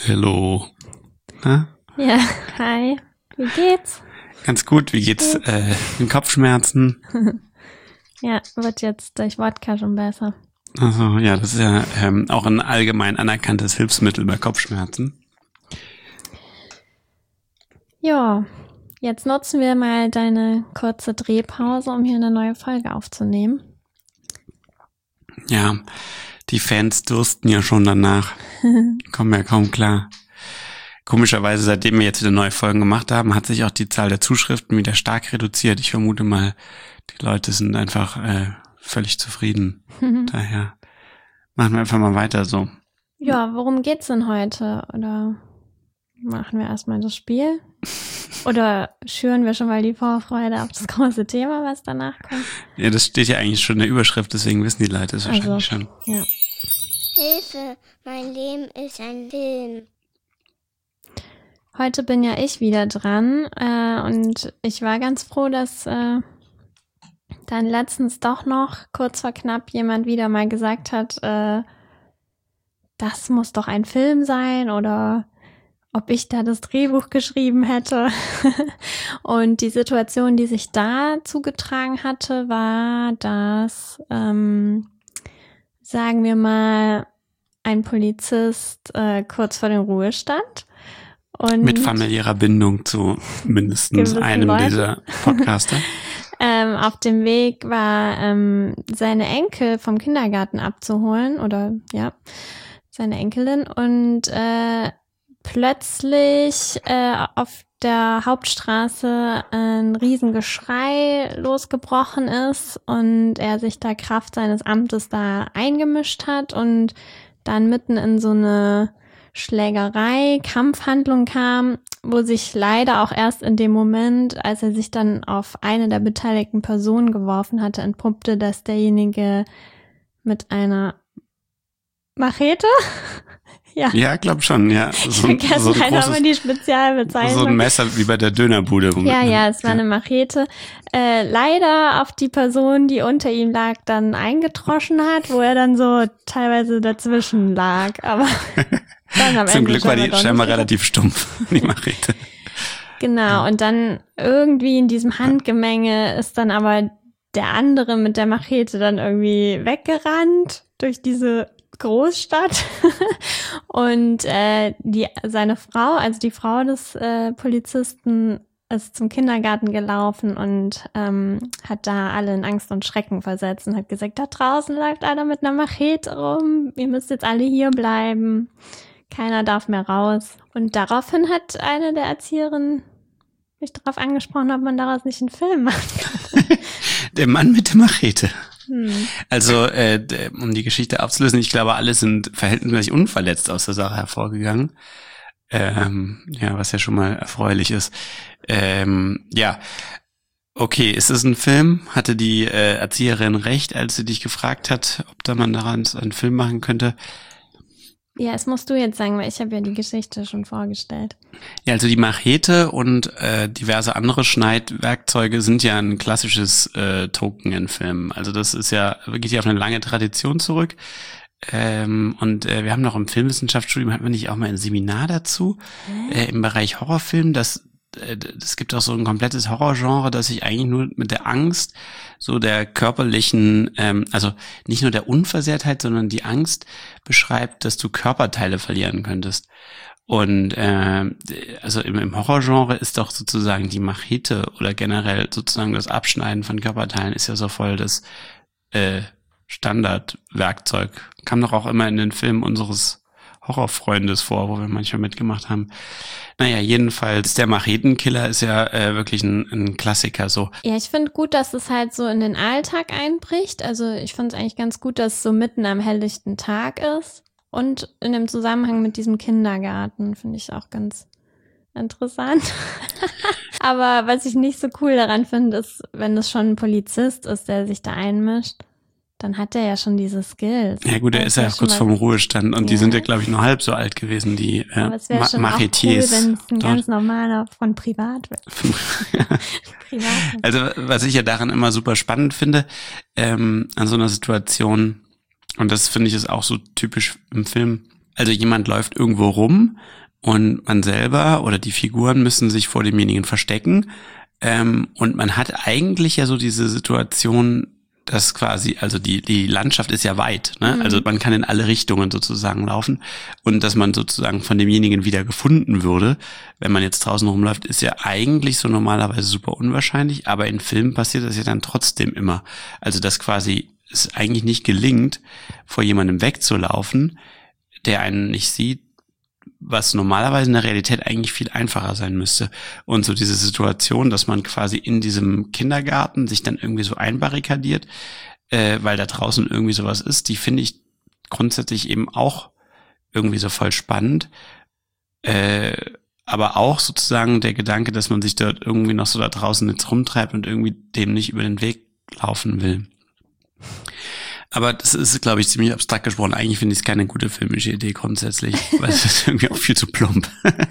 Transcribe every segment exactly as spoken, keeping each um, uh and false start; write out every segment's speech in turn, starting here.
Hallo. Na? Ja, hi. Wie geht's? Ganz gut. Wie geht's? Geht's? Äh, den Kopfschmerzen? Ja, wird jetzt durch Wodka schon besser. Also ja, das ist ja ähm, auch ein allgemein anerkanntes Hilfsmittel bei Kopfschmerzen. Ja, jetzt nutzen wir mal deine kurze Drehpause, um hier eine neue Folge aufzunehmen. Ja, die Fans dursten ja schon danach. Kommen ja kaum klar. Komischerweise, seitdem wir jetzt wieder neue Folgen gemacht haben, hat sich auch die Zahl der Zuschriften wieder stark reduziert. Ich vermute mal, die Leute sind einfach äh, völlig zufrieden. Daher machen wir einfach mal weiter so. Ja, worum geht's denn heute? Oder machen wir erstmal das Spiel? Oder schüren wir schon mal die Vorfreude auf das große Thema, was danach kommt? Ja, das steht ja eigentlich schon in der Überschrift, deswegen wissen die Leute es wahrscheinlich Also, schon. Ja. Hilfe, mein Leben ist ein Film. Heute bin ja ich wieder dran äh, und ich war ganz froh, dass äh, dann letztens doch noch kurz vor knapp jemand wieder mal gesagt hat, äh, das muss doch ein Film sein oder ob ich da das Drehbuch geschrieben hätte. Und die Situation, die sich da zugetragen hatte, war, dass, ähm, sagen wir mal, ein Polizist äh, kurz vor dem Ruhestand und Mit familiärer Bindung zu mindestens Gewissen einem Leuten. dieser Podcaster. ähm, auf dem Weg war, ähm, seine Enkel vom Kindergarten abzuholen oder ja, seine Enkelin und äh, plötzlich äh, auf der Hauptstraße ein Riesengeschrei losgebrochen ist und er sich da Kraft seines Amtes da eingemischt hat und dann mitten in so eine Schlägerei, Kampfhandlung kam, wo sich leider auch erst in dem Moment, als er sich dann auf eine der beteiligten Personen geworfen hatte, entpuppte, dass derjenige mit einer Machete? Ja, Ja, glaub schon, ja. So, ich ein- vergesse so ein leider immer großes, die Spezialbezeichnung. so ein Messer wie bei der Dönerbude. womit Ja, man- ja, es war eine Machete. Äh, leider auf die Person, die unter ihm lag, dann eingetroschen hat, wo er dann so teilweise dazwischen lag. Aber dann am Zum Ende Glück war die scheinbar doch scheinbar nicht. relativ stumpf, die Machete. Genau, und dann irgendwie in diesem Handgemenge ist dann aber der andere mit der Machete dann irgendwie weggerannt durch diese Großstadt und äh, die seine Frau, also die Frau des äh, Polizisten, ist zum Kindergarten gelaufen und ähm, hat da alle in Angst und Schrecken versetzt und hat gesagt, da draußen läuft einer mit einer Machete rum, ihr müsst jetzt alle hier bleiben, keiner darf mehr raus. Und daraufhin hat eine der Erzieherinnen mich darauf angesprochen, ob man daraus nicht einen Film macht. Der Mann mit der Machete. Hm. Also, äh, d- um die Geschichte aufzulösen, ich glaube, alle sind verhältnismäßig unverletzt aus der Sache hervorgegangen. Ähm, ja, was ja schon mal erfreulich ist. Ähm, ja, okay, ist es ein Film? Hatte die äh, Erzieherin recht, als sie dich gefragt hat, ob da man daran einen Film machen könnte? Ja, das musst du jetzt sagen, weil ich habe ja die Geschichte schon vorgestellt. Ja, also die Machete und äh, diverse andere Schneidwerkzeuge sind ja ein klassisches äh, Token in Filmen. Also das ist ja wirklich auf eine lange Tradition zurück. Ähm, und äh, wir haben noch im Filmwissenschaftsstudium, hatten wir nicht auch mal ein Seminar dazu, äh, im Bereich Horrorfilm, das es gibt auch so ein komplettes Horrorgenre, das sich eigentlich nur mit der Angst, so der körperlichen, ähm, also nicht nur der Unversehrtheit, sondern die Angst beschreibt, dass du Körperteile verlieren könntest. Und äh, also im, im Horrorgenre ist doch sozusagen die Machete oder generell sozusagen das Abschneiden von Körperteilen ist ja so voll das äh, Standardwerkzeug. Kam doch auch immer in den Filmen unseres Horrorfreundes vor, wo wir manchmal mitgemacht haben. Naja, jedenfalls, der Machetenkiller ist ja äh, wirklich ein, ein Klassiker so. Ja, ich finde gut, dass es halt so in den Alltag einbricht. Also ich finde es eigentlich ganz gut, dass es so mitten am helllichten Tag ist. Und in dem Zusammenhang mit diesem Kindergarten finde ich auch ganz interessant. Aber was ich nicht so cool daran finde, ist, wenn es schon ein Polizist ist, der sich da einmischt, dann hat er ja schon diese Skills. Ja gut, er Das ist ja wär auch kurz schon vorm Ruhestand und die Ja. sind ja, glaube ich, nur halb so alt gewesen, die äh, Aber es wäre Ma schon Machetiers. auch cool, wenn es ein dort. ganz normaler von Privat wäre. Privat. Also was ich ja daran immer super spannend finde, ähm, an so einer Situation, und das finde ich ist auch so typisch im Film, Also jemand läuft irgendwo rum und man selber oder die Figuren müssen sich vor demjenigen verstecken. Ähm, und man hat eigentlich ja so diese Situation, dass quasi, also die die Landschaft ist ja weit, ne? Mhm. Also man kann in alle Richtungen sozusagen laufen und dass man sozusagen von demjenigen wieder gefunden würde, wenn man jetzt draußen rumläuft, ist ja eigentlich so normalerweise super unwahrscheinlich, aber in Filmen passiert das ja dann trotzdem immer. Also dass quasi es eigentlich nicht gelingt, vor jemandem wegzulaufen, der einen nicht sieht, was normalerweise in der Realität eigentlich viel einfacher sein müsste. Und so diese Situation, dass man quasi in diesem Kindergarten sich dann irgendwie so einbarrikadiert, äh, weil da draußen irgendwie sowas ist, die finde ich grundsätzlich eben auch irgendwie so voll spannend. Äh, aber auch sozusagen der Gedanke, dass man sich dort irgendwie noch so da draußen jetzt rumtreibt und irgendwie dem nicht über den Weg laufen will. Aber das ist, glaube ich, ziemlich abstrakt gesprochen. Eigentlich finde ich es keine gute filmische Idee grundsätzlich, weil es ist irgendwie auch viel zu plump.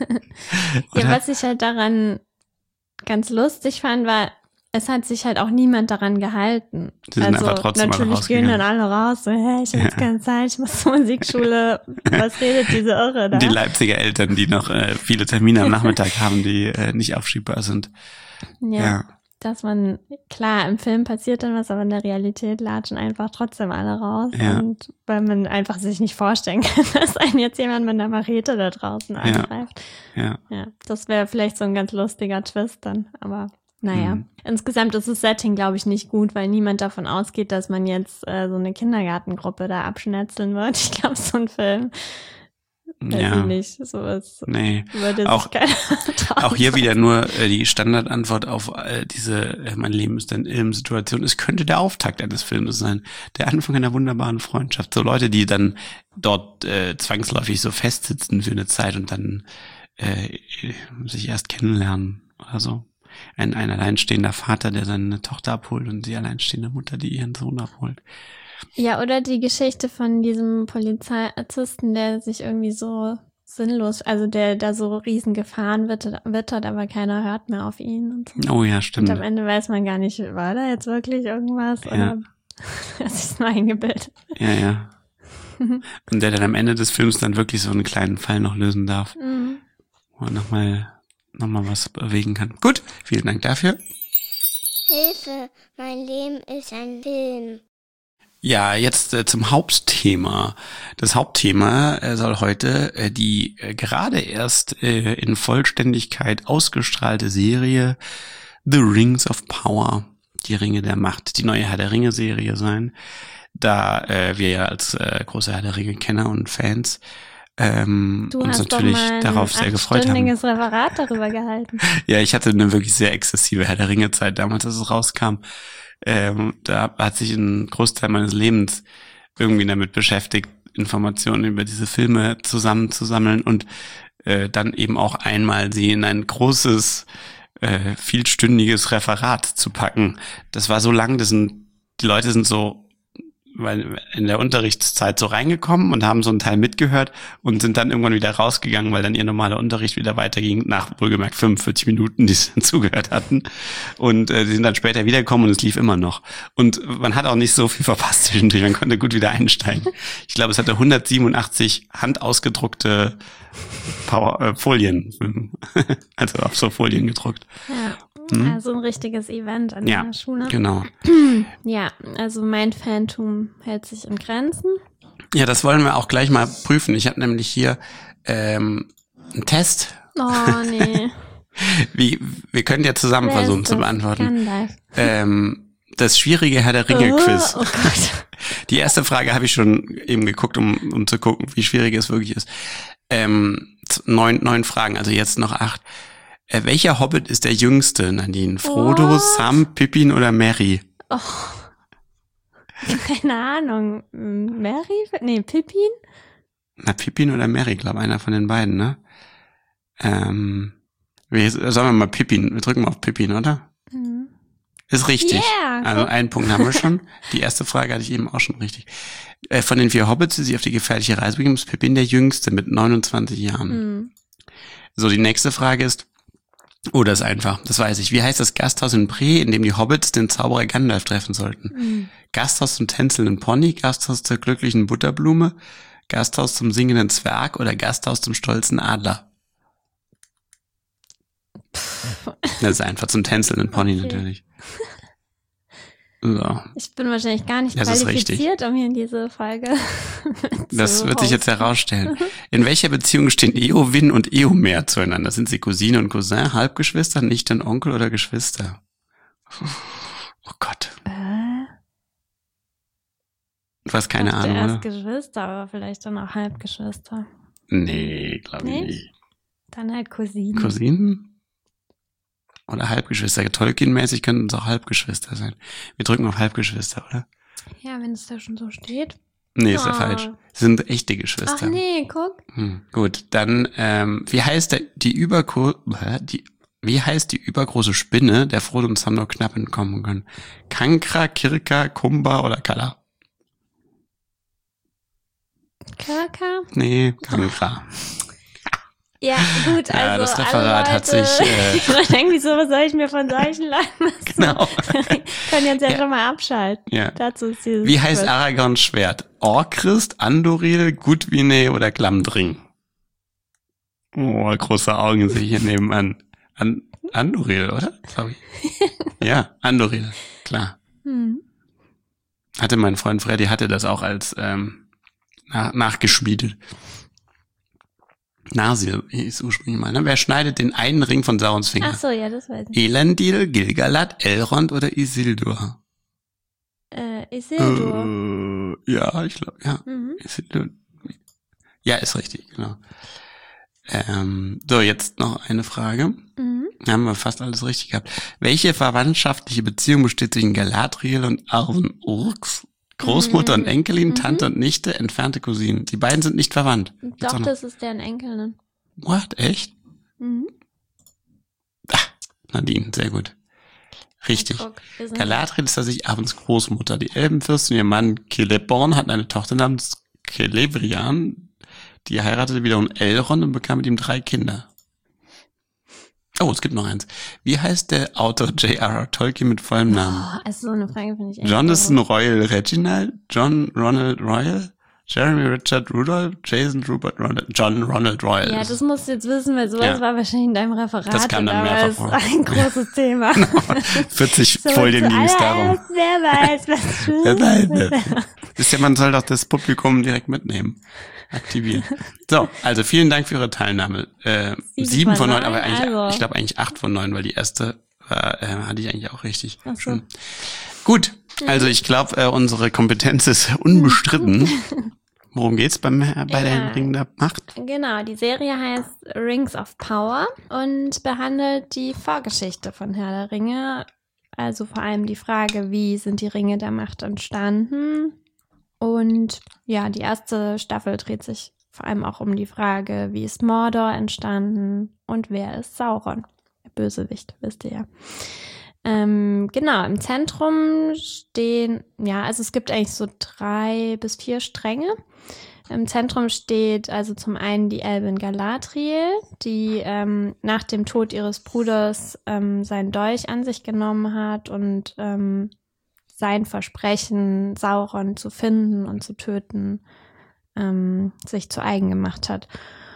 Ja, was ich halt daran ganz lustig fand, war, es hat sich halt auch niemand daran gehalten. Die sind also einfach trotzdem natürlich gehen dann alle raus, so, hä, ich habe jetzt keine Zeit, ich muss zur Musikschule, was redet diese Irre da? Die Leipziger Eltern, die noch äh, viele Termine am Nachmittag haben, die äh, nicht aufschiebbar sind. Ja. ja. Dass man, klar, im Film passiert dann was, aber in der Realität latschen einfach trotzdem alle raus. Ja. Und weil man einfach sich nicht vorstellen kann, dass einen jetzt jemand mit einer Machete da draußen angreift. Ja. Ja, das wäre vielleicht so ein ganz lustiger Twist dann, aber naja. Mhm. Insgesamt ist das Setting, glaube ich, nicht gut, weil niemand davon ausgeht, dass man jetzt äh, so eine Kindergartengruppe da abschnetzeln wird. Ich glaube, so ein Film, weiß ja. ich nicht, sowas nee. würde auch, sich keiner trauen. Auch hier wieder nur äh, die Standardantwort auf äh, diese äh, mein Leben ist eine Ilm-Situation. Es könnte der Auftakt eines Films sein. Der Anfang einer wunderbaren Freundschaft. So Leute, die dann dort äh, zwangsläufig so festsitzen für eine Zeit und dann äh, sich erst kennenlernen oder so. Ein, ein alleinstehender Vater, der seine Tochter abholt und die alleinstehende Mutter, die ihren Sohn abholt. Ja, oder die Geschichte von diesem Polizisten, der sich irgendwie so sinnlos, also der da so riesen Gefahren wittert, wittert, aber keiner hört mehr auf ihn. Und so. Oh ja, stimmt. Und am Ende weiß man gar nicht, war da jetzt wirklich irgendwas? Ja. Oder hat sich's nur eingebildet? Ja, ja. Und der dann am Ende des Films dann wirklich so einen kleinen Fall noch lösen darf. Mhm. Wo er nochmal noch mal was bewegen kann. Gut, vielen Dank dafür. Hilfe, mein Leben ist ein Film. Ja, jetzt äh, zum Hauptthema. Das Hauptthema äh, soll heute äh, die äh, gerade erst äh, in Vollständigkeit ausgestrahlte Serie The Rings of Power, die Ringe der Macht, die neue Herr der Ringe-Serie sein, da äh, wir ja als äh, große Herr der Ringe-Kenner und Fans ähm, Du uns hast natürlich doch mal darauf sehr gefreut haben. ein achtstündiges Referat darüber gehalten. Ja, ich hatte eine wirklich sehr exzessive Herr der Ringe-Zeit damals, als es rauskam. Ähm, da hat sich ein Großteil meines Lebens irgendwie damit beschäftigt, Informationen über diese Filme zusammenzusammeln und äh, dann eben auch einmal sie in ein großes, äh, vielstündiges Referat zu packen. Das war so lang, das sind, die Leute sind so weil in der Unterrichtszeit so reingekommen und haben so einen Teil mitgehört und sind dann irgendwann wieder rausgegangen, weil dann ihr normaler Unterricht wieder weiterging, nach wohlgemerkt fünfundvierzig Minuten, die sie dann zugehört hatten. Und äh, die sind dann später wiedergekommen und es lief immer noch. Und man hat auch nicht so viel verpasst zwischendurch, man konnte gut wieder einsteigen. Ich glaube, es hatte hundertsiebenundachtzig handausgedruckte Power, äh, Folien, also auf so Folien gedruckt. Ja. Mhm. Also ein richtiges Event an ja, der Schule. Genau. Ja, also mein Phantom hält sich in Grenzen. Ja, das wollen wir auch gleich mal prüfen. Ich habe nämlich hier ähm, einen Test. Oh, nee. Wie, wir können ja zusammen Wer versuchen ist zu das? beantworten. Gandalf. Ähm, das schwierige Herr der Ringe-Quiz. Oh, oh Gott. Die erste Frage habe ich schon eben geguckt, um, um zu gucken, wie schwierig es wirklich ist. Ähm, neun, neun Fragen, also jetzt noch acht. Äh, welcher Hobbit ist der jüngste, Nadine? Frodo, What? Sam, Pippin oder Merry? Oh. Keine Ahnung. Mary? Nee, Pippin? Na, Pippin oder Merry, glaube einer von den beiden, ne? Ähm, wir, sagen wir mal Pippin. Wir drücken mal auf Pippin, oder? Mhm. Ist richtig. Yeah, Also guck. einen Punkt haben wir schon. Die erste Frage hatte ich eben auch schon richtig. Äh, von den vier Hobbits, die sich auf die gefährliche Reise begeben, ist Pippin der jüngste mit neunundzwanzig Jahren. Mhm. So, die nächste Frage ist, oh, das ist einfach, das weiß ich. Wie heißt das Gasthaus in Bree, in dem die Hobbits den Zauberer Gandalf treffen sollten? Mhm. Gasthaus zum tänzelnden Pony, Gasthaus zur glücklichen Butterblume, Gasthaus zum singenden Zwerg oder Gasthaus zum stolzen Adler? Das ist einfach zum tänzelnden Pony Okay. natürlich. So, Ich bin wahrscheinlich gar nicht Das ist qualifiziert, um hier in diese Folge das zu wird sich jetzt hosten. herausstellen. In welcher Beziehung stehen Eowyn und Eomer zueinander? Sind sie Cousine und Cousin, Halbgeschwister, Nichte und Onkel oder Geschwister? Oh Gott, Äh, du hast keine dachte Ahnung, erst oder? Geschwister, aber vielleicht dann auch Halbgeschwister. Nee, glaube ich Nee? nicht. Dann halt Cousinen. Cousinen? Oder Halbgeschwister. Tolkien-mäßig könnten es auch Halbgeschwister sein. Wir drücken auf Halbgeschwister, oder? Ja, wenn es da schon so steht. Nee, ist ja Ah. falsch. Sie sind echte Ach Geschwister. nee, guck. Hm, gut, dann, ähm, wie heißt der, die Übergro hä? die, wie heißt die übergroße Spinne, der Frodo und Sam nur knapp entkommen können? Kankra, Kirka, Kumba oder Kala? Kerker? Nee, Kankra. Ja, gut, also Ja, das Referat alle hat Leute, sich, äh, ich meine, irgendwie so, was soll ich mir von solchen Leuten lassen? Genau. Können jetzt ja, Ja. schon mal abschalten. Ja. Dazu ist dieses Wie heißt Quiz. Aragorns Schwert? Orcrist, Andoril, Gudvine oder Glamdring? Oh, große Augen sehe ich hier nebenan. An Andoril, oder? Sorry. Ja, Andoril, klar. Hm. Hatte mein Freund Freddy, hatte das auch als ähm, nach, nachgeschmiedet. Narsil hieß ursprünglich mal. Ne? Wer schneidet den einen Ring von Saurons Finger? Ach so, ja, das weiß ich. Elendil, Gilgalad, Elrond oder Isildur? Äh, Isildur. Äh, ja, ich glaube, ja. Mhm. Isildur. Ja, ist richtig, genau. Ähm, so, jetzt noch eine Frage. Mhm. Haben wir fast alles richtig gehabt. Welche verwandtschaftliche Beziehung besteht zwischen Galadriel und Arwen Urks? Großmutter Mhm. und Enkelin, Mhm. Tante und Nichte, entfernte Cousinen. Die beiden sind nicht verwandt. Gibt's auch Doch, noch? das ist deren Enkelin. What? Echt? Mhm. Nadine, sehr gut. Richtig. Ja, guck, wir sind- Galadriel ist tatsächlich Arwens Großmutter. Die Elbenfürstin, ihr Mann Celeborn, hatten eine Tochter namens Celebrian. Die heiratete wiederum Elrond und bekam mit ihm drei Kinder. Oh, es gibt noch eins. Wie heißt der Autor J R R Tolkien mit vollem Namen? Oh, also so eine Frage finde ich echt Jonathan doof. Royal Reginald, John Ronald Royal, Jeremy Richard Rudolph, Jason Rupert Ronald, John Ronald Royal. Ja, das musst du jetzt wissen, weil sowas Ja. war wahrscheinlich in deinem Referat. Das kam dann und mehrfach ist vor. ein großes Thema. vierzig So, Folien ging es darum. zuallererst, Wer weiß, was Wer weiß das? Wisst ihr, man soll doch das Publikum direkt mitnehmen. Aktivieren. So, also vielen Dank für Ihre Teilnahme. Äh, Sieben sieben von von neun, neun, aber eigentlich, also. ich glaube eigentlich acht von neun, weil die erste war, äh, hatte ich eigentlich auch richtig. Ach so. Schön. Gut, also ich glaube, äh, unsere Kompetenz ist unbestritten. Worum geht's beim äh, bei Ja. der Ring der Macht? Genau, die Serie heißt Rings of Power und behandelt die Vorgeschichte von Herr der Ringe. Also vor allem die Frage, wie sind die Ringe der Macht entstanden? Und ja, die erste Staffel dreht sich vor allem auch um die Frage, wie ist Mordor entstanden und wer ist Sauron? Der Bösewicht, wisst ihr ja. Ähm, genau, im Zentrum stehen, ja, also es gibt eigentlich so drei bis vier Stränge. Im Zentrum steht also zum einen die Elbin Galadriel, die ähm, nach dem Tod ihres Bruders ähm, seinen Dolch an sich genommen hat und ähm, sein Versprechen, Sauron zu finden und zu töten, ähm, sich zu eigen gemacht hat.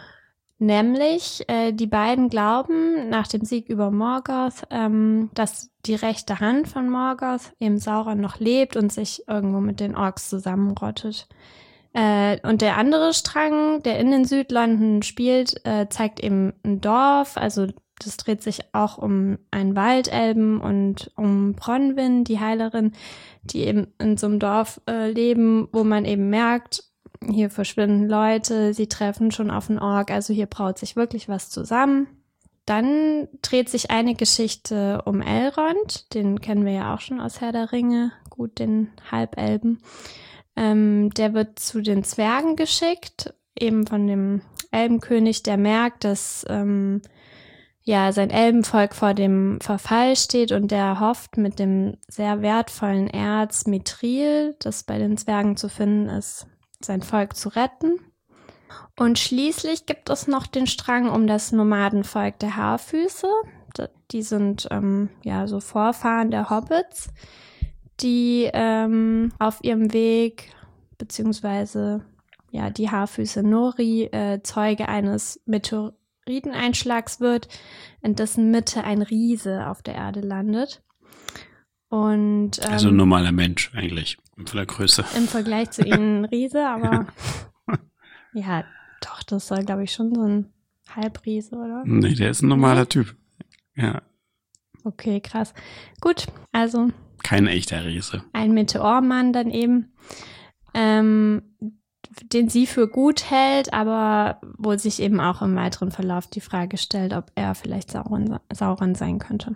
Nämlich, äh, die beiden glauben nach dem Sieg über Morgoth, ähm, dass die rechte Hand von Morgoth, eben Sauron, noch lebt und sich irgendwo mit den Orks zusammenrottet. Äh, und der andere Strang, der in den Südlanden spielt, äh, zeigt eben ein Dorf, also das dreht sich auch um einen Waldelben und um Bronwyn, die Heilerin, die eben in so einem Dorf äh, leben, wo man eben merkt, hier verschwinden Leute, sie treffen schon auf einen Ork, also hier braut sich wirklich was zusammen. Dann dreht sich eine Geschichte um Elrond, den kennen wir ja auch schon aus Herr der Ringe, gut, den Halbelben. Ähm, der wird zu den Zwergen geschickt, eben von dem Elbenkönig, der merkt, dass ähm, ja, sein Elbenvolk vor dem Verfall steht und der hofft, mit dem sehr wertvollen Erz Mithril, das bei den Zwergen zu finden ist, sein Volk zu retten. Und schließlich gibt es noch den Strang um das Nomadenvolk der Haarfüße. Die sind ähm, ja so Vorfahren der Hobbits, die ähm, auf ihrem Weg, beziehungsweise ja, die Haarfüße Nori äh, Zeuge eines Meteoriteneinschlags wird, in dessen Mitte ein Riese auf der Erde landet. Und, ähm, also ein normaler Mensch eigentlich, von der Größe. Im Vergleich zu ihnen ein Riese, aber ja, doch, das soll, glaube ich, schon so ein Halbriese, oder? Nee, der ist ein normaler nee? Typ. Ja. Okay, krass. Gut, also. Kein echter Riese. Ein Meteormann dann eben, ähm, den sie für gut hält, aber wo sich eben auch im weiteren Verlauf die Frage stellt, ob er vielleicht Sauron, Sauron sein könnte.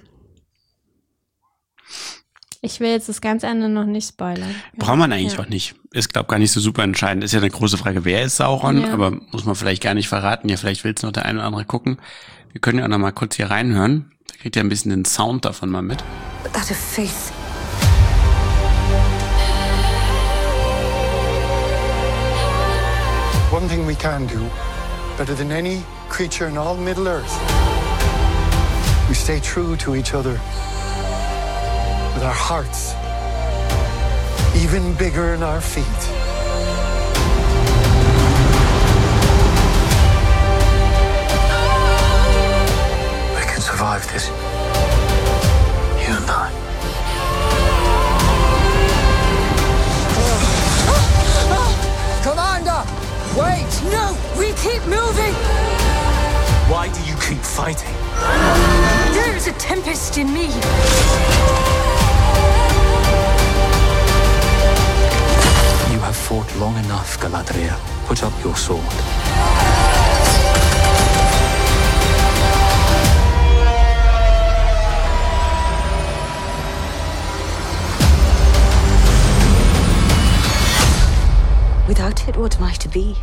Ich will jetzt das ganze Ende noch nicht spoilern. Braucht man eigentlich ja. auch nicht. Ist, glaube ich, gar nicht so super entscheidend. Ist ja eine große Frage, wer ist Sauron? Ja. Aber muss man vielleicht gar nicht verraten. Ja, vielleicht will es noch der eine oder andere gucken. Wir können ja auch noch mal kurz hier reinhören. Da kriegt ihr ein bisschen den Sound davon mal mit. That of faith. One thing we can do, better than any creature in all Middle Earth, we stay true to each other. With our hearts, even bigger in our feet. We can survive this. You and I. Commander! Wait! No! We keep moving! Why do you keep fighting? There is a tempest in me. You have fought long enough, Galadriel. Put up your sword. Without it, what am I to be?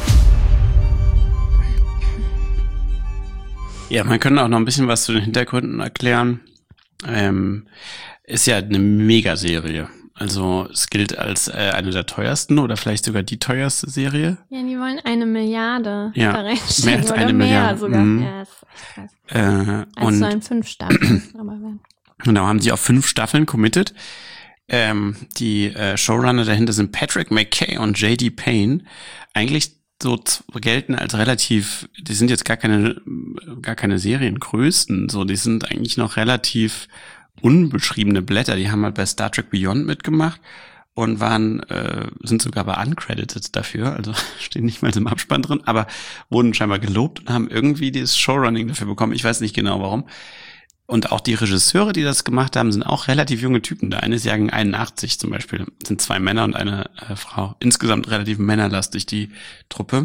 Ja, man könnte auch noch ein bisschen was zu den Hintergründen erklären. Ähm, ist ja eine Megaserie. Also es gilt als äh, eine der teuersten oder vielleicht sogar die teuerste Serie. Ja, die wollen eine Milliarde ja, da reinstecken. Mehr als oder eine mehr Milliarde. sogar. Mhm. Ja, das ist echt krass. Äh, also und sollen fünf Staffeln. aber wenn. Genau, haben sie auf fünf Staffeln committed. Ähm, die äh, Showrunner dahinter sind Patrick McKay und J D Payne. Eigentlich so gelten als relativ, die sind jetzt gar keine, gar keine Seriengrößen, so, die sind eigentlich noch relativ unbeschriebene Blätter, die haben halt bei Star Trek Beyond mitgemacht und waren, äh, sind sogar bei uncredited dafür, also stehen nicht mal im Abspann drin, aber wurden scheinbar gelobt und haben irgendwie dieses Showrunning dafür bekommen, ich weiß nicht genau warum. Und auch die Regisseure, die das gemacht haben, sind auch relativ junge Typen. Der eine ist Jahrgang einundachtzig zum Beispiel. Das sind zwei Männer und eine äh, Frau. Insgesamt relativ männerlastig, die Truppe.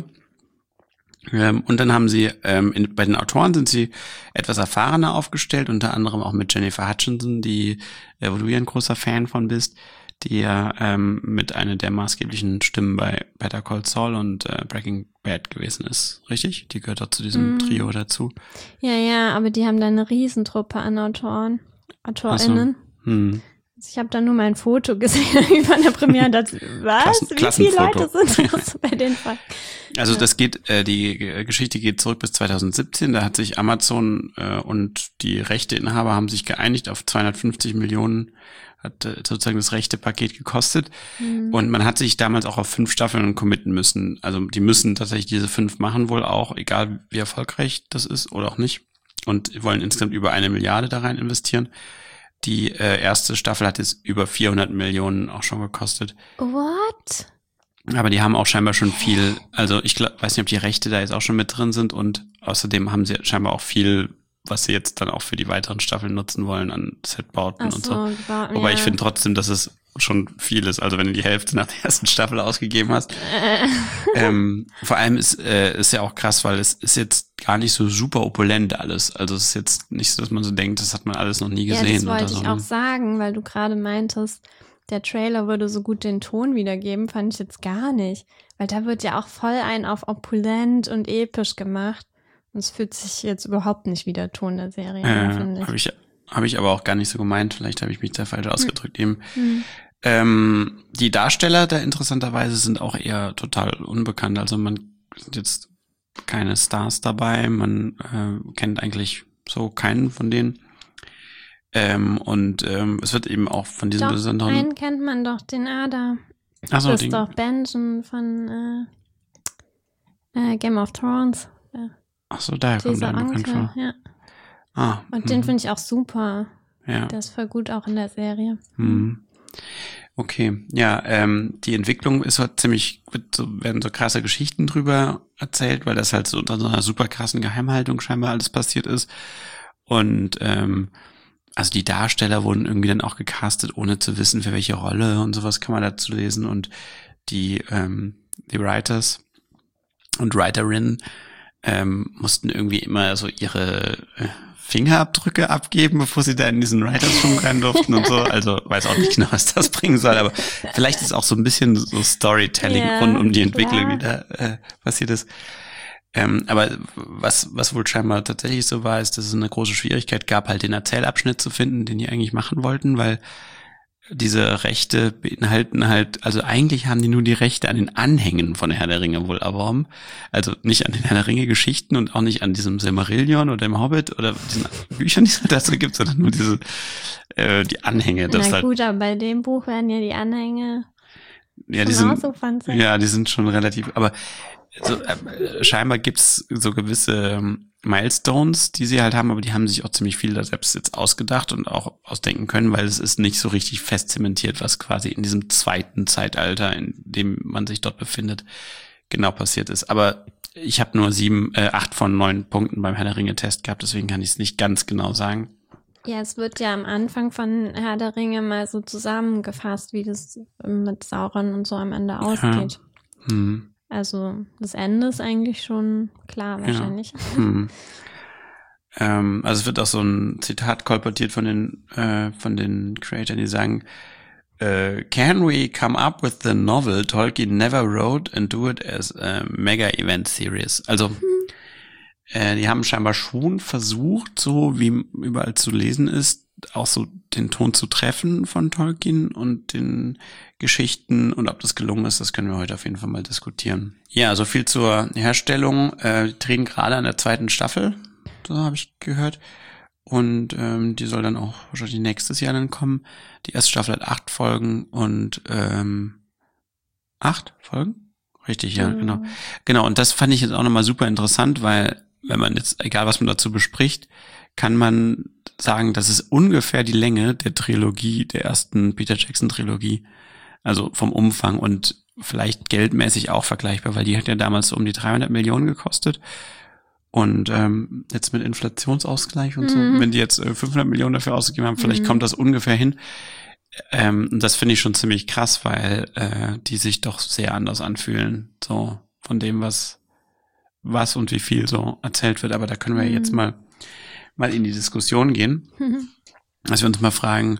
Ähm, und dann haben sie, ähm, in, bei den Autoren sind sie etwas erfahrener aufgestellt, unter anderem auch mit Jennifer Hutchinson, die, äh, wo du ja ein großer Fan von bist, die ja ähm, mit einer der maßgeblichen Stimmen bei Better Call Saul und äh, Breaking Bad gewesen ist. Richtig? Die gehört auch zu diesem mm. Trio dazu. Ja, ja, aber die haben da eine Riesentruppe an Autoren, AutorInnen. So. Hm. Ich habe da nur mal ein Foto gesehen von der Premiere. Das, was? Klassen, Wie viele Leute sind das bei den Fall? Also ja. das geht, äh, die Geschichte geht zurück bis zwanzig siebzehn. Da hat sich Amazon äh, und die Rechteinhaber haben sich geeinigt auf zweihundertfünfzig Millionen, hat äh, sozusagen das rechte Paket gekostet. Mhm. Und man hat sich damals auch auf fünf Staffeln committen müssen. Also die müssen tatsächlich diese fünf machen wohl auch, egal wie erfolgreich das ist oder auch nicht. Und wollen insgesamt über eine Milliarde da rein investieren. Die äh, erste Staffel hat jetzt über vierhundert Millionen auch schon gekostet. What? Aber die haben auch scheinbar schon viel, also ich glaub, weiß nicht, ob die Rechte da jetzt auch schon mit drin sind und außerdem haben sie scheinbar auch viel, was sie jetzt dann auch für die weiteren Staffeln nutzen wollen an Setbauten und so. War, Wobei ja. ich finde trotzdem, dass es schon viel ist, also wenn du die Hälfte nach der ersten Staffel ausgegeben hast. Äh. ähm, vor allem ist äh, ist ja auch krass, weil es ist jetzt gar nicht so super opulent alles. Also es ist jetzt nicht so, dass man so denkt, das hat man alles noch nie gesehen. Ja, das wollte oder so. ich auch sagen, weil du gerade meintest, der Trailer würde so gut den Ton wiedergeben, fand ich jetzt gar nicht. Weil da wird ja auch voll ein auf opulent und episch gemacht. Und es fühlt sich jetzt überhaupt nicht wie der Ton der Serie an, äh, finde ich. Habe ich, hab ich aber auch gar nicht so gemeint. Vielleicht habe ich mich da falsch ausgedrückt eben. Hm. Ähm, die Darsteller da interessanterweise sind auch eher total unbekannt. Also man sind jetzt keine Stars dabei. Man äh, kennt eigentlich so keinen von denen. Ähm, und ähm, es wird eben auch von diesem doch, besonderen... einen kennt man doch, den Ada. Ach so, das den... ist doch Benjen von äh, Äh, Game of Thrones. Ja. Ach so, daher kommt Dieser der bekannt Onkel, vor. ja. Ah, Und den finde ich auch super. ja. Der ist voll gut auch in der Serie. Mhm. Okay, ja, ähm, die Entwicklung ist halt ziemlich, wird so, werden so krasse Geschichten drüber erzählt, weil das halt so unter so einer super krassen Geheimhaltung scheinbar alles passiert ist. Und ähm, also die Darsteller wurden irgendwie dann auch gecastet, ohne zu wissen, für welche Rolle und sowas kann man dazu lesen. Und die ähm, die Writers und Writerinnen ähm, mussten irgendwie immer so ihre äh, Fingerabdrücke abgeben, bevor sie da in diesen Writers Room rein durften und so. Also weiß auch nicht genau, was das bringen soll, aber vielleicht ist auch so ein bisschen so Storytelling Ja, rund um die Entwicklung, klar. die da äh, passiert ist. Ähm, aber was was wohl scheinbar tatsächlich so war, ist, dass es eine große Schwierigkeit gab, halt den Erzählabschnitt zu finden, den die eigentlich machen wollten, weil diese Rechte beinhalten halt, also eigentlich haben die nur die Rechte an den Anhängen von Herr der Ringe wohl erworben. Also nicht an den Herr der Ringe Geschichten und auch nicht an diesem Silmarillion oder dem Hobbit oder diesen Büchern, die es dazu gibt, sondern nur diese, äh, die Anhänge. Das Na halt, gut, aber bei dem Buch werden ja die Anhänge ja, die schon sind, ausufernd sein. ja, die sind schon relativ, aber so, äh, scheinbar gibt's so gewisse ähm, Milestones, die sie halt haben, aber die haben sich auch ziemlich viel da selbst jetzt ausgedacht und auch ausdenken können, weil es ist nicht so richtig fest zementiert, was quasi in diesem zweiten Zeitalter, in dem man sich dort befindet, genau passiert ist. Aber ich habe nur sieben, äh, acht von neun Punkten beim Herr der Ringe-Test gehabt, deswegen kann ich es nicht ganz genau sagen. Ja, es wird ja am Anfang von Herr der Ringe mal so zusammengefasst, wie das mit Sauron und so am Ende ausgeht. Hm. Also das Ende ist eigentlich schon klar wahrscheinlich. Ja. Hm. ähm, also es wird auch so ein Zitat kolportiert von den äh, von den Creatoren, die sagen, äh, can we come up with the novel Tolkien never wrote and do it as a mega event series? Also hm. äh, die haben scheinbar schon versucht, so wie überall zu lesen ist, auch so den Ton zu treffen von Tolkien und den Geschichten, und ob das gelungen ist, das können wir heute auf jeden Fall mal diskutieren. Ja, so viel zur Herstellung. Äh, die drehen gerade an der zweiten Staffel, so habe ich gehört. Und ähm, die soll dann auch wahrscheinlich nächstes Jahr dann kommen. Die erste Staffel hat acht Folgen und ähm, acht Folgen? Richtig, ja, mhm. genau. Genau, und das fand ich jetzt auch nochmal super interessant, weil wenn man jetzt, egal was man dazu bespricht, kann man sagen, das ist ungefähr die Länge der Trilogie, der ersten Peter Jackson Trilogie. Also vom Umfang und vielleicht geldmäßig auch vergleichbar, weil die hat ja damals so um die dreihundert Millionen gekostet. Und ähm, jetzt mit Inflationsausgleich und so, mhm. wenn die jetzt äh, fünfhundert Millionen dafür ausgegeben haben, vielleicht mhm. kommt das ungefähr hin. Ähm, das finde ich schon ziemlich krass, weil äh, die sich doch sehr anders anfühlen, so von dem, was was und wie viel so erzählt wird. Aber da können wir mhm. jetzt mal mal in die Diskussion gehen, mhm. dass wir uns mal fragen,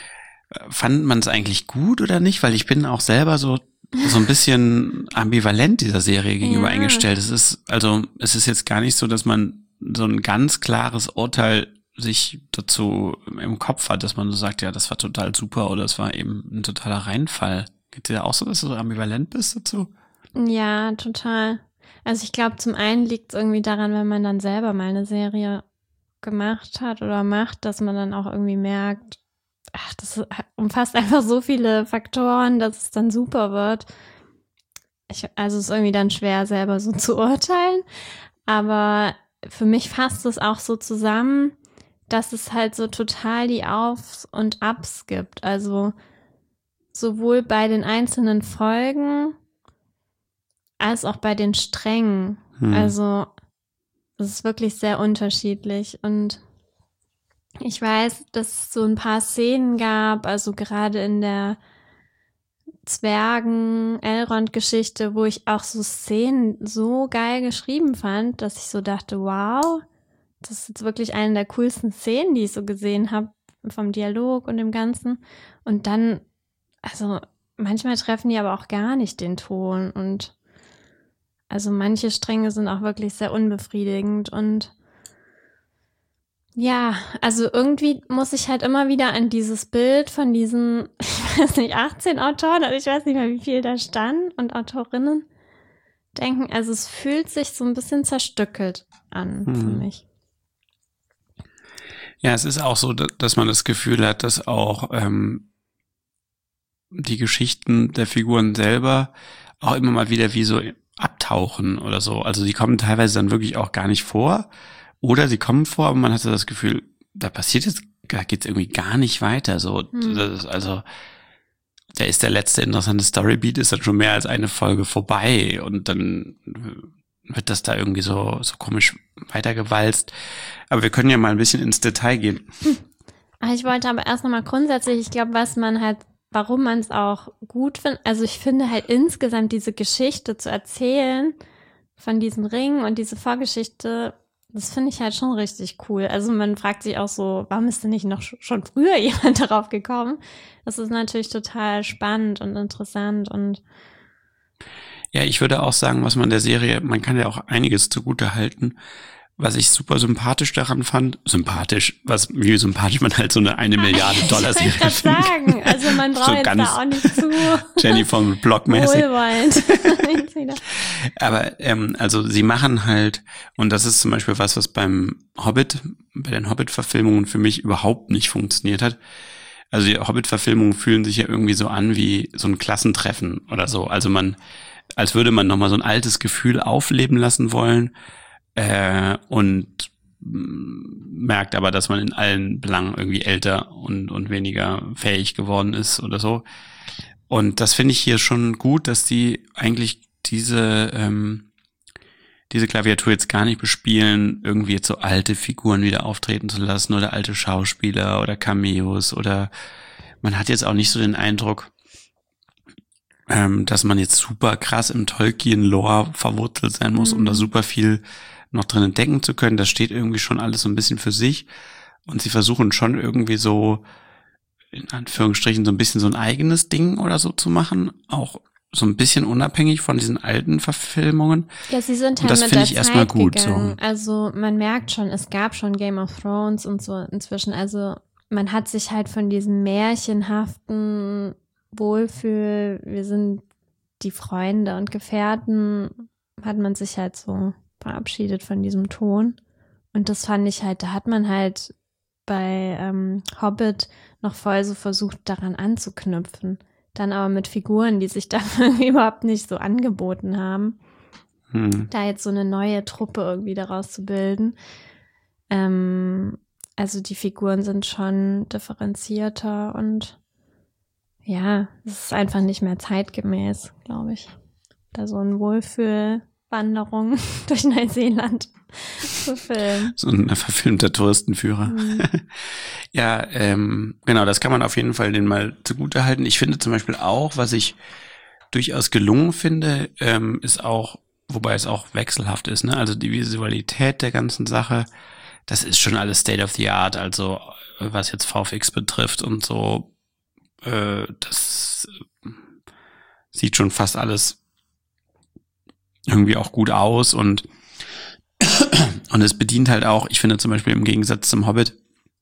fand man es eigentlich gut oder nicht? Weil ich bin auch selber so so ein bisschen ambivalent dieser Serie gegenüber ja. eingestellt. Es ist also es ist jetzt gar nicht so, dass man so ein ganz klares Urteil sich dazu im Kopf hat, dass man so sagt, ja, das war total super oder es war eben ein totaler Reinfall. Geht dir auch so, dass du so ambivalent bist dazu? Ja, total. Also ich glaube, zum einen liegt es irgendwie daran, wenn man dann selber mal eine Serie gemacht hat oder macht, dass man dann auch irgendwie merkt, ach, das umfasst einfach so viele Faktoren, dass es dann super wird. Ich, also es ist irgendwie dann schwer, selber so zu urteilen. Aber für mich fasst es auch so zusammen, dass es halt so total die Aufs und Ups gibt. Also sowohl bei den einzelnen Folgen als auch bei den Strängen. Hm. Also es ist wirklich sehr unterschiedlich. Und ich weiß, dass es so ein paar Szenen gab, also gerade in der Zwergen-Elrond-Geschichte, wo ich auch so Szenen so geil geschrieben fand, dass ich so dachte, wow, das ist jetzt wirklich eine der coolsten Szenen, die ich so gesehen habe, vom Dialog und dem Ganzen. Und dann, also manchmal treffen die aber auch gar nicht den Ton. Und also manche Stränge sind auch wirklich sehr unbefriedigend. Und ja, also irgendwie muss ich halt immer wieder an dieses Bild von diesen, ich weiß nicht, achtzehn Autoren, also ich weiß nicht mehr, wie viel da stand, und Autorinnen denken. Also es fühlt sich so ein bisschen zerstückelt an hm. für mich. Ja, es ist auch so, dass man das Gefühl hat, dass auch ähm, die Geschichten der Figuren selber auch immer mal wieder wie so abtauchen oder so. Also die kommen teilweise dann wirklich auch gar nicht vor. Oder sie kommen vor, aber man hatte das Gefühl, da passiert jetzt, da geht's irgendwie gar nicht weiter. So, hm. das ist also, da ist der letzte interessante Storybeat, ist dann schon mehr als eine Folge vorbei und dann wird das da irgendwie so, so komisch weitergewalzt. Aber wir können ja mal ein bisschen ins Detail gehen. Hm. Ich wollte aber erst nochmal grundsätzlich, ich glaube, was man halt, warum man es auch gut findet, also ich finde halt insgesamt diese Geschichte zu erzählen von diesem Ring und diese Vorgeschichte, das finde ich halt schon richtig cool. Also man fragt sich auch so, warum ist denn nicht noch schon früher jemand darauf gekommen? Das ist natürlich total spannend und interessant und ja, ich würde auch sagen, was man der Serie, man kann ja auch einiges zugute halten, was ich super sympathisch daran fand, sympathisch, was wie sympathisch man halt so eine eine Milliarde Dollar Serie findet. Ich wollte gerade sagen, also man braucht so jetzt da auch nicht zu Jenny vom Block-mäßig. Wohlwollend. Aber ähm, also sie machen halt, und das ist zum Beispiel was, was beim Hobbit, bei den Hobbit-Verfilmungen für mich überhaupt nicht funktioniert hat. Also die Hobbit-Verfilmungen fühlen sich ja irgendwie so an wie so ein Klassentreffen oder so. Also man, als würde man nochmal so ein altes Gefühl aufleben lassen wollen. Äh, und merkt aber, dass man in allen Belangen irgendwie älter und, und weniger fähig geworden ist oder so. Und das finde ich hier schon gut, dass die eigentlich diese ähm, diese Klaviatur jetzt gar nicht bespielen, irgendwie jetzt so alte Figuren wieder auftreten zu lassen oder alte Schauspieler oder Cameos oder man hat jetzt auch nicht so den Eindruck, ähm, dass man jetzt super krass im Tolkien-Lore verwurzelt sein muss, mhm. um da super viel noch drin entdecken zu können. Das steht irgendwie schon alles so ein bisschen für sich und sie versuchen schon irgendwie so, in Anführungsstrichen, so ein bisschen so ein eigenes Ding oder so zu machen, auch so ein bisschen unabhängig von diesen alten Verfilmungen. Ja, sie sind halt und das mit der ich erstmal Zeit gut, gegangen. so. Also man merkt schon, es gab schon Game of Thrones und so inzwischen. Also man hat sich halt von diesem märchenhaften Wohlfühl, wir sind die Freunde und Gefährten, hat man sich halt so verabschiedet von diesem Ton. Und das fand ich halt, da hat man halt bei ähm, Hobbit noch voll so versucht, daran anzuknüpfen. Dann aber mit Figuren, die sich da überhaupt nicht so angeboten haben. Hm. Da jetzt so eine neue Truppe irgendwie daraus zu bilden. Ähm, also die Figuren sind schon differenzierter und ja, es ist einfach nicht mehr zeitgemäß, glaube ich. Da so ein Wohlfühlwanderung durch Neuseeland zu filmen. So ein verfilmter Touristenführer. Mhm. Ja, ähm, genau, das kann man auf jeden Fall denen mal zugute halten. Ich finde zum Beispiel auch, was ich durchaus gelungen finde, ähm, ist auch, wobei es auch wechselhaft ist, ne? Also die Visualität der ganzen Sache, das ist schon alles State of the Art, also was jetzt V F X betrifft und so, äh, das sieht schon fast alles irgendwie auch gut aus und und es bedient halt auch, ich finde zum Beispiel im Gegensatz zum Hobbit,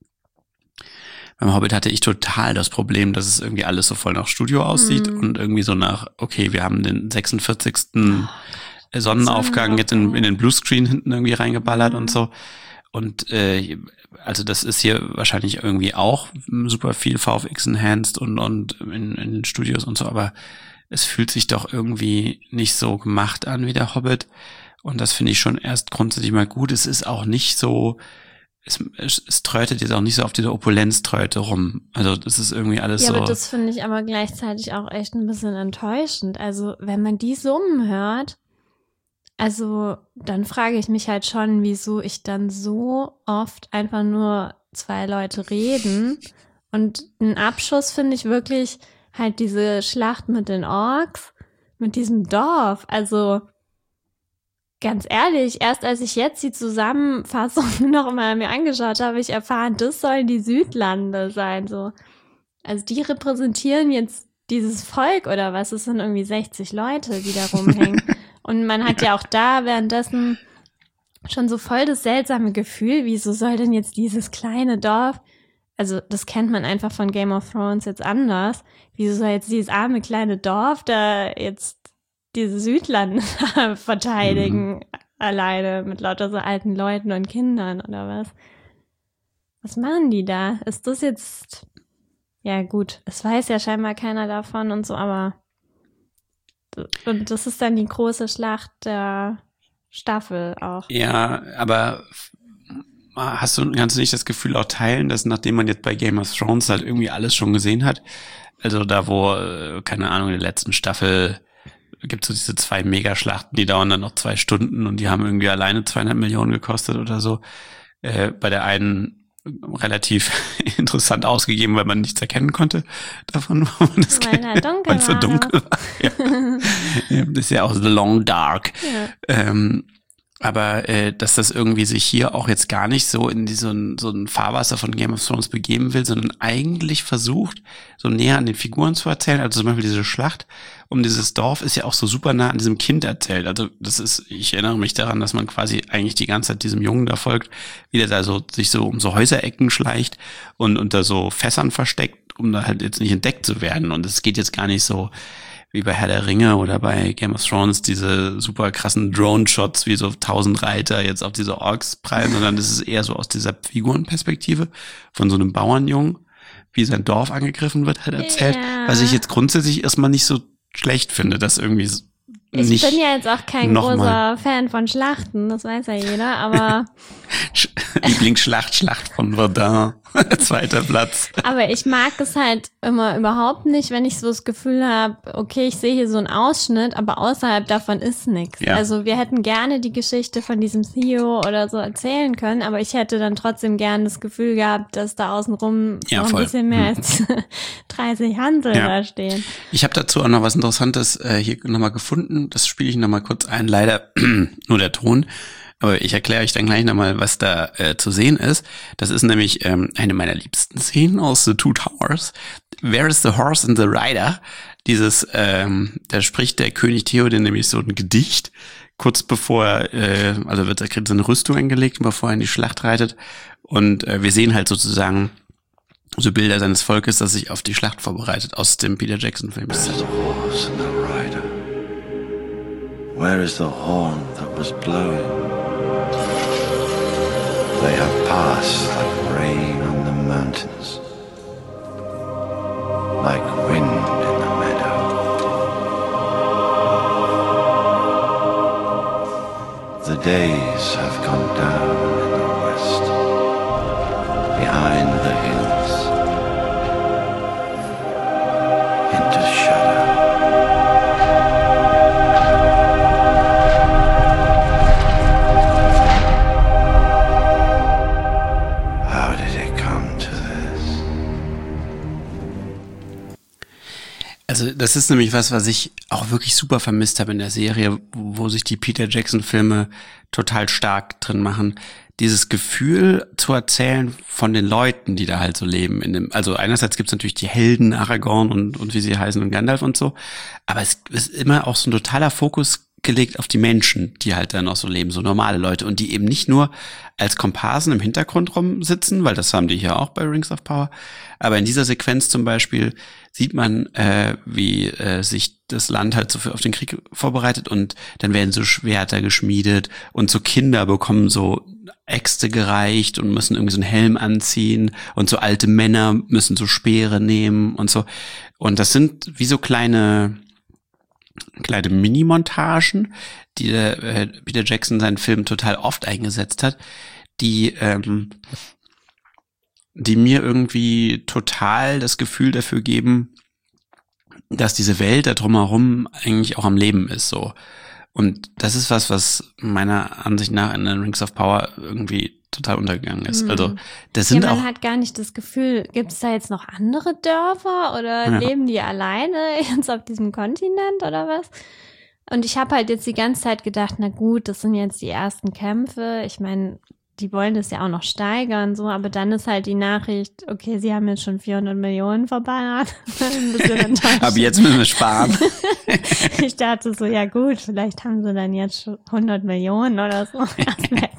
beim Hobbit hatte ich total das Problem, dass es irgendwie alles so voll nach Studio aussieht mm. und irgendwie so nach, okay, wir haben den sechsundvierzigsten Oh, Sonnenaufgang jetzt in, in den Bluescreen hinten irgendwie reingeballert mm. und so. Und äh, also das ist hier wahrscheinlich irgendwie auch super viel V F X enhanced und, und in, in den Studios und so, aber es fühlt sich doch irgendwie nicht so gemacht an wie der Hobbit. Und das finde ich schon erst grundsätzlich mal gut. Es ist auch nicht so, es, es, es trötet jetzt auch nicht so auf dieser Opulenztröte rum. Also das ist irgendwie alles ja, so. Ja, aber das finde ich aber gleichzeitig auch echt ein bisschen enttäuschend. Also wenn man die Summen hört, also dann frage ich mich halt schon, wieso ich dann so oft einfach nur zwei Leute reden. Und ein Abschuss finde ich wirklich halt diese Schlacht mit den Orks, mit diesem Dorf. Also ganz ehrlich, erst als ich jetzt die Zusammenfassung noch mal mir angeschaut habe, habe ich erfahren, das sollen die Südlande sein. So. Also die repräsentieren jetzt dieses Volk oder was? Es sind irgendwie sechzig Leute, die da rumhängen. Und man hat ja auch da währenddessen schon so voll das seltsame Gefühl, wieso soll denn jetzt dieses kleine Dorf, also das kennt man einfach von Game of Thrones jetzt anders, wieso soll jetzt dieses arme kleine Dorf da jetzt diese Südlande verteidigen, mhm. alleine mit lauter so alten Leuten und Kindern oder was? Was machen die da? Ist das jetzt, ja gut, es weiß ja scheinbar keiner davon und so, aber Und das ist dann die große Schlacht der Staffel auch. Ja, aber hast du, kannst du nicht das Gefühl auch teilen, dass nachdem man jetzt bei Game of Thrones halt irgendwie alles schon gesehen hat, also da wo, keine Ahnung, in der letzten Staffel gibt es so diese zwei Megaschlachten, die dauern dann noch zwei Stunden und die haben irgendwie alleine zweieinhalb Millionen gekostet oder so. Äh, bei der einen relativ interessant ausgegeben, weil man nichts erkennen konnte davon, wo man das weil er dunkel weil es so war. dunkel war. Ja. Das ist ja auch The Long Dark. Ja. Ähm, aber äh, dass das irgendwie sich hier auch jetzt gar nicht so in die, so, ein, so ein Fahrwasser von Game of Thrones begeben will, sondern eigentlich versucht, so näher an den Figuren zu erzählen. Also zum Beispiel diese Schlacht um dieses Dorf ist ja auch so super nah an diesem Kind erzählt. Also das ist, ich erinnere mich daran, dass man quasi eigentlich die ganze Zeit diesem Jungen da folgt, wie der da so sich so um so Häuserecken schleicht und unter so Fässern versteckt, um da halt jetzt nicht entdeckt zu werden. Und es geht jetzt gar nicht so wie bei Herr der Ringe oder bei Game of Thrones diese super krassen Drone-Shots, wie so tausend Reiter jetzt auf diese Orks prallen, sondern das ist eher so aus dieser Figurenperspektive von so einem Bauernjungen, wie sein Dorf angegriffen wird, halt erzählt, Ja. was ich jetzt grundsätzlich erstmal nicht so schlecht finde, dass irgendwie Ich nicht bin ja jetzt auch kein noch großer mal. Fan von Schlachten, das weiß ja jeder, aber Sch- Lieblingsschlacht, Schlacht von Verdun, zweiter Platz. aber ich mag es halt immer überhaupt nicht, wenn ich so das Gefühl habe, okay, ich sehe hier so einen Ausschnitt, aber außerhalb davon ist nichts. Ja. Also wir hätten gerne die Geschichte von diesem Theo oder so erzählen können, aber ich hätte dann trotzdem gerne das Gefühl gehabt, dass da außenrum Ja, noch ein voll. bisschen mehr als dreißig Hansel Ja. da stehen. Ich habe dazu auch noch was Interessantes äh, hier nochmal gefunden. Das spiele ich nochmal kurz ein. Leider nur der Ton. Aber ich erkläre euch dann gleich nochmal, was da äh, zu sehen ist. Das ist nämlich ähm, eine meiner liebsten Szenen aus The Two Towers. Where is the horse and the rider? Dieses, ähm, da spricht der König Theoden nämlich so ein Gedicht, kurz bevor er, äh, also wird er kriegt seine Rüstung angelegt, bevor er in die Schlacht reitet. Und äh, wir sehen halt sozusagen so Bilder seines Volkes, das sich auf die Schlacht vorbereitet, aus dem Peter Jackson-Film. Where is the horse and the rider? Where is the horn that was blowing? They have passed like rain on the mountains, like wind in the meadow. The days have gone down in the west, behind the hills, into shadow. How did it come to this? Also das ist nämlich was, was ich auch wirklich super vermisst habe in der Serie, wo sich die Peter Jackson-Filme total stark drin machen. Dieses Gefühl zu erzählen von den Leuten, die da halt so leben. In dem, also einerseits gibt's natürlich die Helden, Aragorn und, und wie sie heißen und Gandalf und so, aber es ist immer auch so ein totaler Fokus gelegt auf die Menschen, die halt da noch so leben, so normale Leute und die eben nicht nur als Komparsen im Hintergrund rumsitzen, weil das haben die hier auch bei Rings of Power, aber in dieser Sequenz zum Beispiel sieht man, äh, wie äh, sich das Land halt so für auf den Krieg vorbereitet und dann werden so Schwerter geschmiedet und so Kinder bekommen so Äxte gereicht und müssen irgendwie so einen Helm anziehen und so alte Männer müssen so Speere nehmen und so. Und das sind wie so kleine kleine Mini-Montagen, die der äh, Peter Jackson seinen Film total oft eingesetzt hat, die ähm, die mir irgendwie total das Gefühl dafür geben, dass diese Welt da drumherum eigentlich auch am Leben ist, so. Und das ist was, was meiner Ansicht nach in den Rings of Power irgendwie total untergegangen ist. Mhm. Also, das Ja, sind man auch, hat gar nicht das Gefühl, gibt es da jetzt noch andere Dörfer oder Ja. leben die alleine jetzt auf diesem Kontinent oder was? Und ich habe halt jetzt die ganze Zeit gedacht, na gut, das sind jetzt die ersten Kämpfe. Ich meine, die wollen das ja auch noch steigern, so, aber dann ist halt die Nachricht, okay, sie haben jetzt schon vierhundert Millionen verballert. Ein bisschen enttäuscht. aber jetzt müssen wir sparen. Ich dachte so, ja gut, vielleicht haben sie dann jetzt schon hundert Millionen oder so. Erst weg.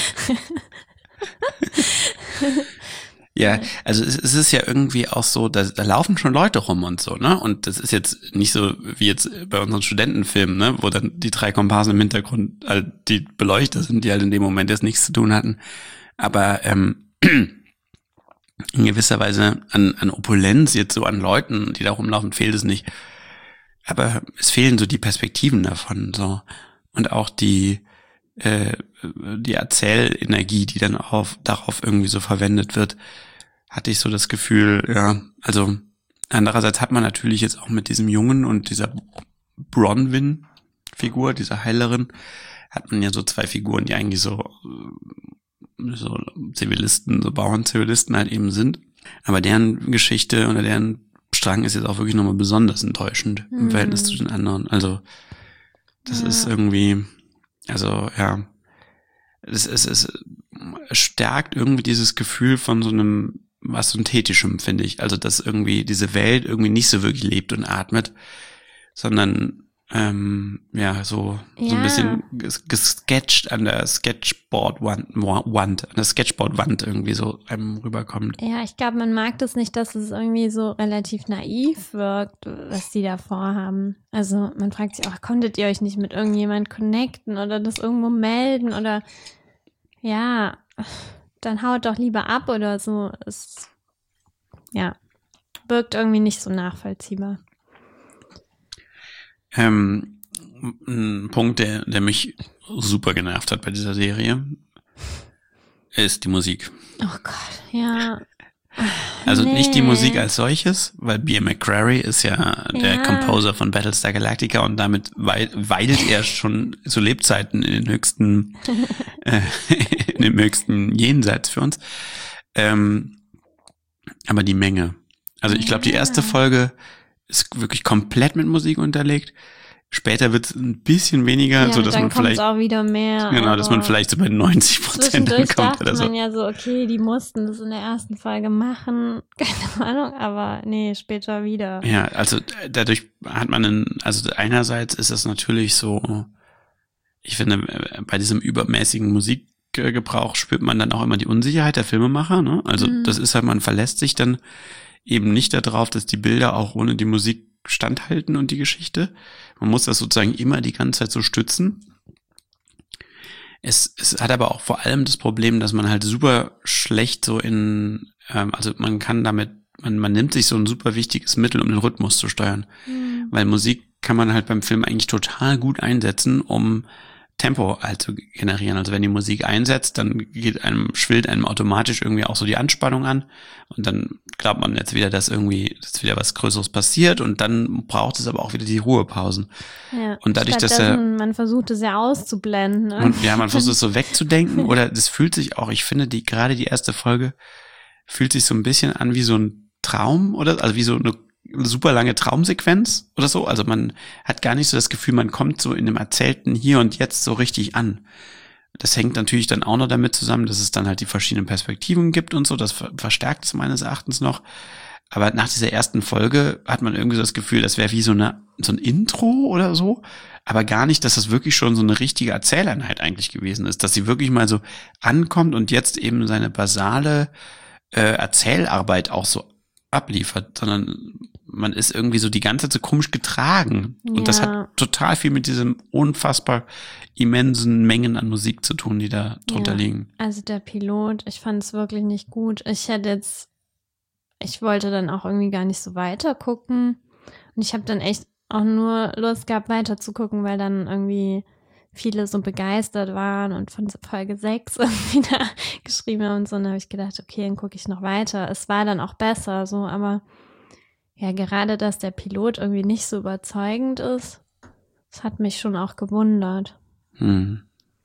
Ja, also es, es ist ja irgendwie auch so, da, da laufen schon Leute rum und so, ne? Und das ist jetzt nicht so wie jetzt bei unseren Studentenfilmen, ne? Wo dann die drei Komparsen im Hintergrund halt die Beleuchter sind, die halt in dem Moment jetzt nichts zu tun hatten. Aber ähm, in gewisser Weise an, an Opulenz jetzt so an Leuten, die da rumlaufen, fehlt es nicht. aber es fehlen so die Perspektiven davon, so. Und auch die, äh, die Erzählenergie, die dann auf, darauf irgendwie so verwendet wird, hatte ich so das Gefühl, ja, also andererseits hat man natürlich jetzt auch mit diesem Jungen und dieser Bronwyn-Figur, dieser Heilerin, hat man ja so zwei Figuren, die eigentlich so, so Zivilisten, so Bauernzivilisten halt eben sind. Aber deren Geschichte oder deren Strang ist jetzt auch wirklich nochmal besonders enttäuschend im Mhm. Verhältnis zu den anderen. Also das Ja. ist irgendwie, also ja, es, es, es stärkt irgendwie dieses Gefühl von so einem was Synthetischem, finde ich. Also dass irgendwie diese Welt irgendwie nicht so wirklich lebt und atmet, sondern ähm, ja, so, so Ja. ein bisschen ges- gesketcht an der Sketchboard-Wand, Wand, an der Sketchboard-Wand irgendwie so einem rüberkommt. Ja, ich glaube, man mag das nicht, dass es irgendwie so relativ naiv wirkt, was die da vorhaben. Also man fragt sich auch, konntet ihr euch nicht mit irgendjemand connecten oder das irgendwo melden oder ja, dann haut doch lieber ab oder so. Es, ja, wirkt irgendwie nicht so nachvollziehbar. Ähm, ein Punkt, der, der mich super genervt hat bei dieser Serie, ist die Musik. Oh Gott, ja. Also Nee. nicht die Musik als solches, weil Bear McCreary ist ja der Ja. Composer von Battlestar Galactica und damit wei- weilt er schon zu Lebzeiten in den höchsten, äh, in dem höchsten Jenseits für uns. Ähm, aber die Menge. Also ich glaube, die erste Folge ist wirklich komplett mit Musik unterlegt. Später wird es ein bisschen weniger, Ja, so dass dann man kommt vielleicht, auch wieder mehr. genau, dass man aber vielleicht so bei neunzig Prozent zwischendurch ankommt dachte oder so. man ja so, okay, die mussten das in der ersten Folge machen. Keine Ahnung, aber nee, später wieder. Ja, also äh, dadurch hat man einen, also einerseits ist es natürlich so, ich finde, äh, bei diesem übermäßigen Musikgebrauch spürt man dann auch immer die Unsicherheit der Filmemacher, ne? Also Mhm. das ist halt, man verlässt sich dann eben nicht darauf, dass die Bilder auch ohne die Musik standhalten und die Geschichte. Man muss das sozusagen immer die ganze Zeit so stützen. Es, es hat aber auch vor allem das Problem, dass man halt super schlecht so in, ähm, also man kann damit, man, man nimmt sich so ein super wichtiges Mittel, um den Rhythmus zu steuern. Mhm. Weil Musik kann man halt beim Film eigentlich total gut einsetzen, um Tempo halt zu generieren. Also wenn die Musik einsetzt, dann geht einem, schwillt einem automatisch irgendwie auch so die Anspannung an und dann glaubt man jetzt wieder, dass irgendwie, dass wieder was Größeres passiert und dann braucht es aber auch wieder die Ruhepausen. Ja. Und dadurch, dass er, Stattdessen, man versucht es ja auszublenden. Ne? und ja, man versucht es so wegzudenken oder das fühlt sich auch, ich finde, die, gerade die erste Folge fühlt sich so ein bisschen an wie so ein Traum oder, also wie so eine super lange Traumsequenz oder so. Also man hat gar nicht so das Gefühl, man kommt so in dem erzählten Hier und Jetzt so richtig an. Das hängt natürlich dann auch noch damit zusammen, dass es dann halt die verschiedenen Perspektiven gibt und so. Das ver- verstärkt es meines Erachtens noch. Aber nach dieser ersten Folge hat man irgendwie so das Gefühl, das wäre wie so eine, so ein Intro oder so. Aber gar nicht, dass das wirklich schon so eine richtige Erzähleinheit eigentlich gewesen ist. Dass sie wirklich mal so ankommt und jetzt eben seine basale äh, Erzählarbeit auch so abliefert, sondern man ist irgendwie so die ganze Zeit so komisch getragen. Und das Ja. hat total viel mit diesem unfassbar immensen Mengen an Musik zu tun, die da drunter Ja. liegen. Also der Pilot, ich fand es wirklich nicht gut. Ich hätte jetzt, ich wollte dann auch irgendwie gar nicht so weiter gucken. Und ich habe dann echt auch nur Lust gehabt, weiter zu gucken, weil dann irgendwie viele so begeistert waren und von Folge sechs irgendwie da geschrieben haben und so. Und dann habe ich gedacht, okay, dann gucke ich noch weiter. Es war dann auch besser, so, aber ja, gerade, dass der Pilot irgendwie nicht so überzeugend ist, das hat mich schon auch gewundert. Hm.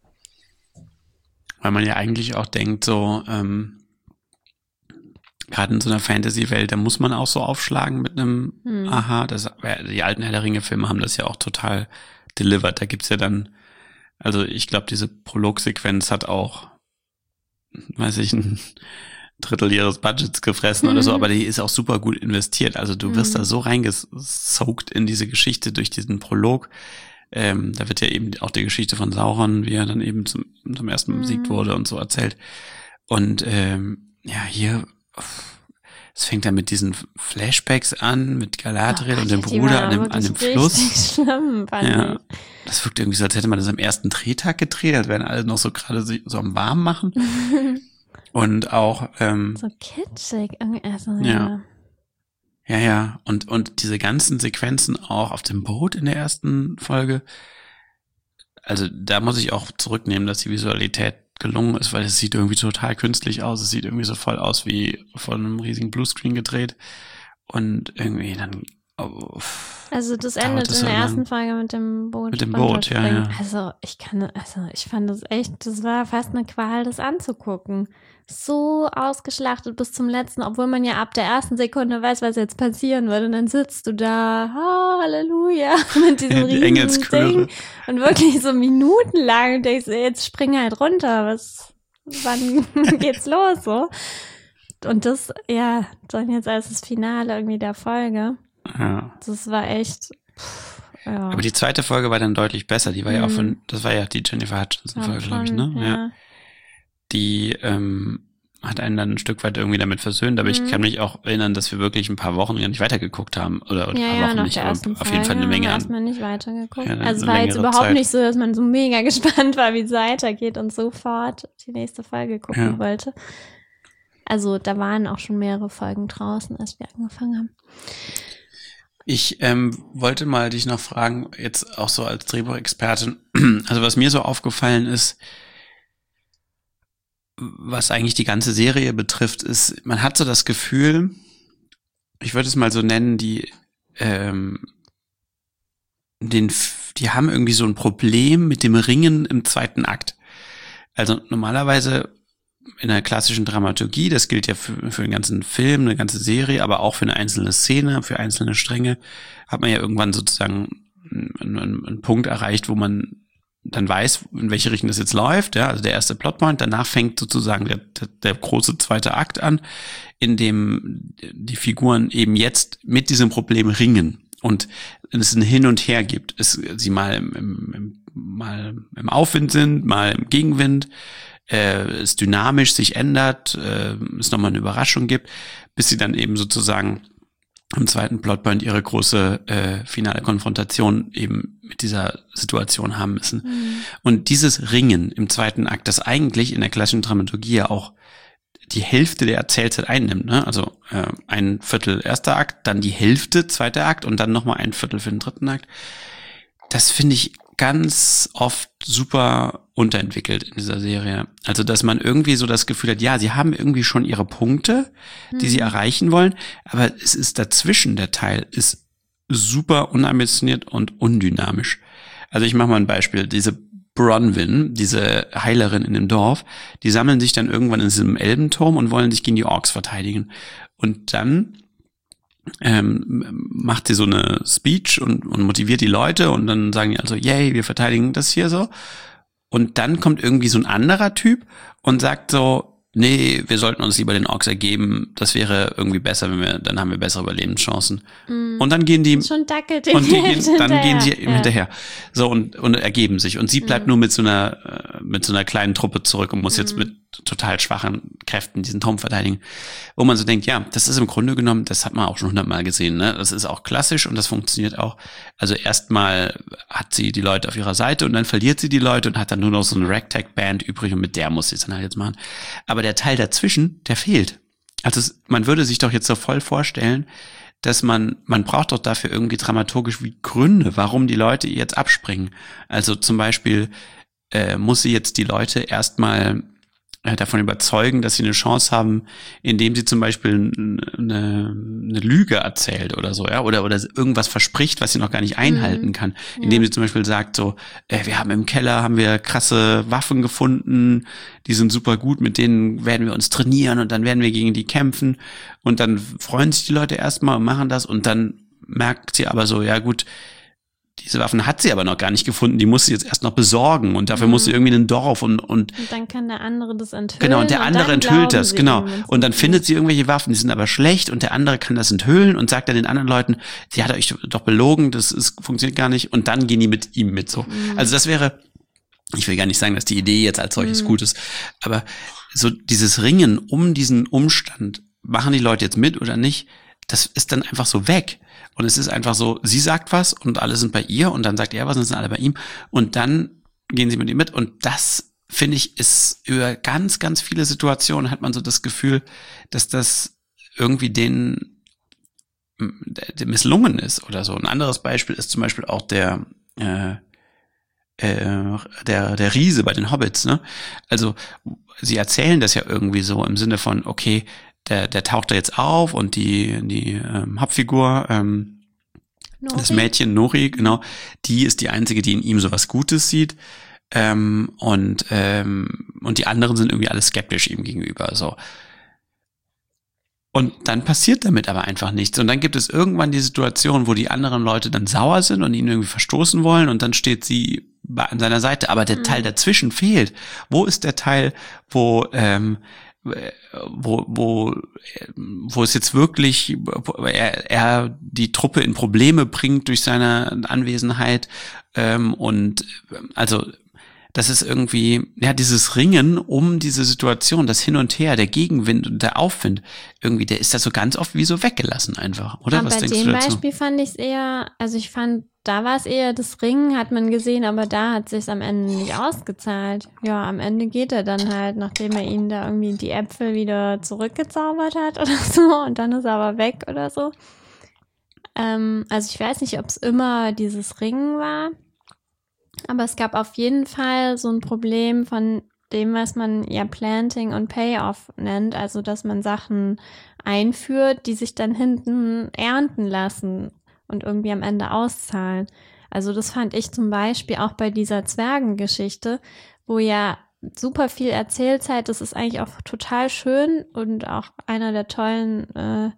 Weil man ja eigentlich auch denkt, so, ähm, gerade in so einer Fantasy-Welt, da muss man auch so aufschlagen mit einem Hm. Aha, das, die alten Herr der Ringe-Filme haben das ja auch total delivered. Da gibt's ja dann, also ich glaube, diese Prolog-Sequenz hat auch, weiß ich, ein Drittel ihres Budgets gefressen oder so, Mhm. aber die ist auch super gut investiert. Also du wirst Mhm. da so reingesaugt in diese Geschichte durch diesen Prolog. Ähm, da wird ja eben auch die Geschichte von Sauron, wie er dann eben zum, zum ersten Mal Mhm. besiegt wurde und so erzählt. Und ähm, ja, hier, es fängt dann mit diesen Flashbacks an, mit Galadriel Oh und dem Gott, die Bruder waren an dem, wirklich an dem richtig Fluss. Schlimm, fand Ja, ich. das wirkt irgendwie so, als hätte man das am ersten Drehtag gedreht, als wären alle noch so gerade so, so am Warm machen. Und auch, ähm, So kitschig. irgendwie, Also, Ja. ja. Ja, ja. Und, und diese ganzen Sequenzen auch auf dem Boot in der ersten Folge, also da muss ich auch zurücknehmen, dass die Visualität gelungen ist, weil es sieht irgendwie total künstlich aus. Es sieht irgendwie so voll aus wie von einem riesigen Bluescreen gedreht. Und irgendwie dann... Oh, also das endet in so der lang. ersten Folge mit dem Boot. Mit dem Boot, ja, ja. Also ich kann, also ich fand das echt, das war fast eine Qual, das anzugucken. So ausgeschlachtet bis zum letzten, obwohl man ja ab der ersten Sekunde weiß, was jetzt passieren wird. Und dann sitzt du da, oh, Halleluja, mit diesem Die riesigen Engelschöre. Ding. Und wirklich so minutenlang und denkst, jetzt spring halt runter, was, wann geht's los, so. Und das, ja, dann jetzt als das Finale irgendwie der Folge. Ja. Das war echt, pff, ja. Aber die zweite Folge war dann deutlich besser. Die war ja auch Mhm. von, das war ja die Jennifer Hutchinson-Folge, glaube ich, ne? Ja. Ja. Die ähm, hat einen dann ein Stück weit irgendwie damit versöhnt, aber ich Mhm. kann mich auch erinnern, dass wir wirklich ein paar Wochen gar nicht weitergeguckt haben. Oder, oder Ja, ein paar ja, Wochen nach nicht, der aber ersten auf Folge jeden Fall eine Menge haben wir an. erstmal nicht weitergeguckt. Ja, eine also es war jetzt längere überhaupt Zeit. nicht so, dass man so mega gespannt war, wie es weitergeht und sofort die nächste Folge gucken Ja. wollte. Also da waren auch schon mehrere Folgen draußen, als wir angefangen haben. Ich ähm, wollte mal dich noch fragen, jetzt auch so als Drehbuchexpertin, also was mir so aufgefallen ist, was eigentlich die ganze Serie betrifft, ist, man hat so das Gefühl, ich würde es mal so nennen, die ähm, den, die haben irgendwie so ein Problem mit dem Ringen im zweiten Akt. Also normalerweise in der klassischen Dramaturgie, das gilt ja für, für den ganzen Film, eine ganze Serie, aber auch für eine einzelne Szene, für einzelne Stränge, hat man ja irgendwann sozusagen einen, einen, einen Punkt erreicht, wo man dann weiß, in welche Richtung das jetzt läuft, ja, also der erste Plotpoint, danach fängt sozusagen der, der, der große zweite Akt an, in dem die Figuren eben jetzt mit diesem Problem ringen und es ein Hin und Her gibt, es sie mal im, im, im, mal im Aufwind sind, mal im Gegenwind, äh, es dynamisch sich ändert, äh, es nochmal eine Überraschung gibt, bis sie dann eben sozusagen im zweiten Plotpoint ihre große äh, finale Konfrontation eben mit dieser Situation haben müssen. Mhm. Und dieses Ringen im zweiten Akt, das eigentlich in der klassischen Dramaturgie ja auch die Hälfte der Erzählzeit einnimmt, ne? Also äh, ein Viertel erster Akt, dann die Hälfte zweiter Akt und dann nochmal ein Viertel für den dritten Akt. Das finde ich ganz oft super unterentwickelt in dieser Serie. Also, dass man irgendwie so das Gefühl hat, ja, sie haben irgendwie schon ihre Punkte, die mhm. sie erreichen wollen, aber es ist dazwischen, der Teil ist super unambitioniert und undynamisch. Also ich mache mal ein Beispiel. Diese Bronwyn, diese Heilerin in dem Dorf, die sammeln sich dann irgendwann in diesem Elbenturm und wollen sich gegen die Orks verteidigen. Und dann ähm, macht sie so eine Speech und, und motiviert die Leute und dann sagen die also, yay, wir verteidigen das hier so. Und dann kommt irgendwie so ein anderer Typ und sagt so, nee, wir sollten uns lieber den Orks ergeben, das wäre irgendwie besser, wenn wir, dann haben wir bessere Überlebenschancen. Mm. Und dann gehen die, schon dackelt und die gehen, dann hinterher. gehen sie ja. hinterher. So, und, und ergeben sich. Und sie bleibt mm. nur mit so einer, mit so einer kleinen Truppe zurück und muss mm. jetzt mit total schwachen Kräften diesen Turm verteidigen. Wo man so denkt, ja, das ist im Grunde genommen, das hat man auch schon hundertmal gesehen, ne? Das ist auch klassisch und das funktioniert auch. Also erstmal hat sie die Leute auf ihrer Seite und dann verliert sie die Leute und hat dann nur noch so eine Ragtag-Band übrig und mit der muss sie es dann halt jetzt machen. Aber der Teil dazwischen, der fehlt. Also es, man würde sich doch jetzt so voll vorstellen, dass man, man braucht doch dafür irgendwie dramaturgisch wie Gründe, warum die Leute jetzt abspringen. Also zum Beispiel äh, muss sie jetzt die Leute erstmal davon überzeugen, dass sie eine Chance haben, indem sie zum Beispiel eine, eine Lüge erzählt oder so, ja, oder oder irgendwas verspricht, was sie noch gar nicht einhalten mhm. kann, indem ja. sie zum Beispiel sagt so, äh, wir haben im Keller haben wir krasse Waffen gefunden, die sind super gut, mit denen werden wir uns trainieren und dann werden wir gegen die kämpfen und dann freuen sich die Leute erstmal und machen das und dann merkt sie aber so, ja gut, diese Waffen hat sie aber noch gar nicht gefunden, die muss sie jetzt erst noch besorgen und dafür mhm. muss sie irgendwie in ein Dorf und, und und dann kann der andere das enthüllen. Genau, und der andere und enthüllt das, genau. Ihm, und dann findet sie irgendwelche Waffen, die sind aber schlecht und der andere kann das enthüllen und sagt dann den anderen Leuten, sie hat euch doch belogen, das ist, funktioniert gar nicht und dann gehen die mit ihm mit so. Mhm. Also das wäre, ich will gar nicht sagen, dass die Idee jetzt als solches mhm. gut ist, aber so dieses Ringen um diesen Umstand, machen die Leute jetzt mit oder nicht, das ist dann einfach so weg. Und es ist einfach so, sie sagt was und alle sind bei ihr und dann sagt er was und sind alle bei ihm und dann gehen sie mit ihm mit und das, finde ich, ist über ganz, ganz viele Situationen hat man so das Gefühl, dass das irgendwie den der misslungen ist oder so. Ein anderes Beispiel ist zum Beispiel auch der äh, äh, der der Riese bei den Hobbits, ne? Also sie erzählen das ja irgendwie so im Sinne von, okay, der der taucht da jetzt auf und die die ähm, Hauptfigur, ähm, das Mädchen Nori, genau, die ist die einzige, die in ihm so was Gutes sieht. Ähm, und ähm, und die anderen sind irgendwie alle skeptisch ihm gegenüber, so. Und dann passiert damit aber einfach nichts. Und dann gibt es irgendwann die Situation, wo die anderen Leute dann sauer sind und ihn irgendwie verstoßen wollen und dann steht sie an seiner Seite. Aber der mhm. Teil dazwischen fehlt. Wo ist der Teil, wo ähm, wo wo wo es jetzt wirklich er, er die Truppe in Probleme bringt durch seine Anwesenheit ähm, und also das ist irgendwie, ja, dieses Ringen um diese Situation, das Hin und Her, der Gegenwind und der Aufwind, irgendwie, der ist da so ganz oft wie so weggelassen einfach, oder? Aber was bei denkst dem du dazu? Beispiel fand ich es eher, also ich fand, da war es eher das Ringen, hat man gesehen, aber da hat sich's am Ende nicht ausgezahlt. Ja, am Ende geht er dann halt, nachdem er ihnen da irgendwie die Äpfel wieder zurückgezaubert hat oder so und dann ist er aber weg oder so. Ähm, also ich weiß nicht, ob es immer dieses Ringen war. Aber es gab auf jeden Fall so ein Problem von dem, was man ja Planting und Payoff nennt, also dass man Sachen einführt, die sich dann hinten ernten lassen und irgendwie am Ende auszahlen. Also das fand ich zum Beispiel auch bei dieser Zwergengeschichte, wo ja super viel Erzählzeit, das ist eigentlich auch total schön und auch einer der tollen äh,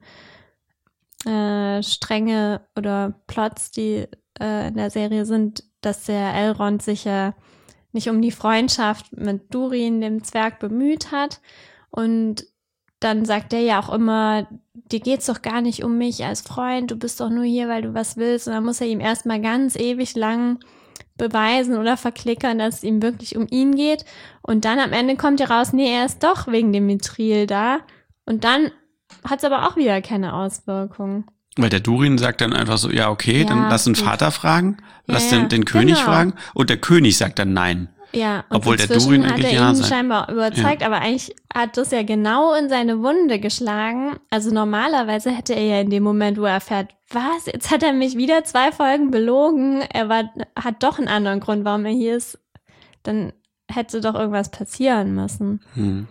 äh, Stränge oder Plots, die äh, in der Serie sind, dass der Elrond sich ja nicht um die Freundschaft mit Durin, dem Zwerg, bemüht hat. Und dann sagt er ja auch immer, dir geht's doch gar nicht um mich als Freund, du bist doch nur hier, weil du was willst. Und dann muss er ihm erstmal ganz ewig lang beweisen oder verklickern, dass es ihm wirklich um ihn geht. Und dann am Ende kommt ja raus, nee, er ist doch wegen dem Mithril da. Und dann hat es aber auch wieder keine Auswirkungen. Weil der Durin sagt dann einfach so, ja, okay, Ja, dann lass den gut. Vater fragen, lass Ja, den, den König genau. fragen und der König sagt dann nein. Ja, und Obwohl der inzwischen Durin hat eigentlich er ja ihn sagt. scheinbar überzeugt, aber eigentlich hat das ja genau in seine Wunde geschlagen. Also normalerweise hätte er ja in dem Moment, wo er erfährt, was, jetzt hat er mich wieder zwei Folgen belogen, er war, hat doch einen anderen Grund, warum er hier ist, dann hätte doch irgendwas passieren müssen. Hm.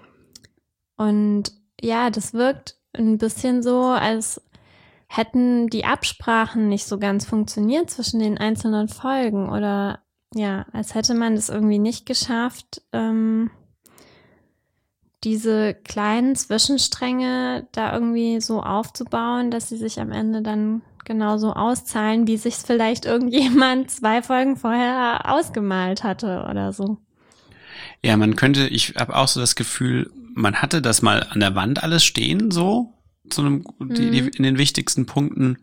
Und ja, das wirkt ein bisschen so, als hätten die Absprachen nicht so ganz funktioniert zwischen den einzelnen Folgen oder ja, als hätte man das irgendwie nicht geschafft, ähm, diese kleinen Zwischenstränge da irgendwie so aufzubauen, dass sie sich am Ende dann genauso auszahlen, wie sich's vielleicht irgendjemand zwei Folgen vorher ausgemalt hatte oder so. Ja, man könnte, ich habe auch so das Gefühl, man hatte das mal an der Wand alles stehen, so, zu einem, die, die, in den wichtigsten Punkten.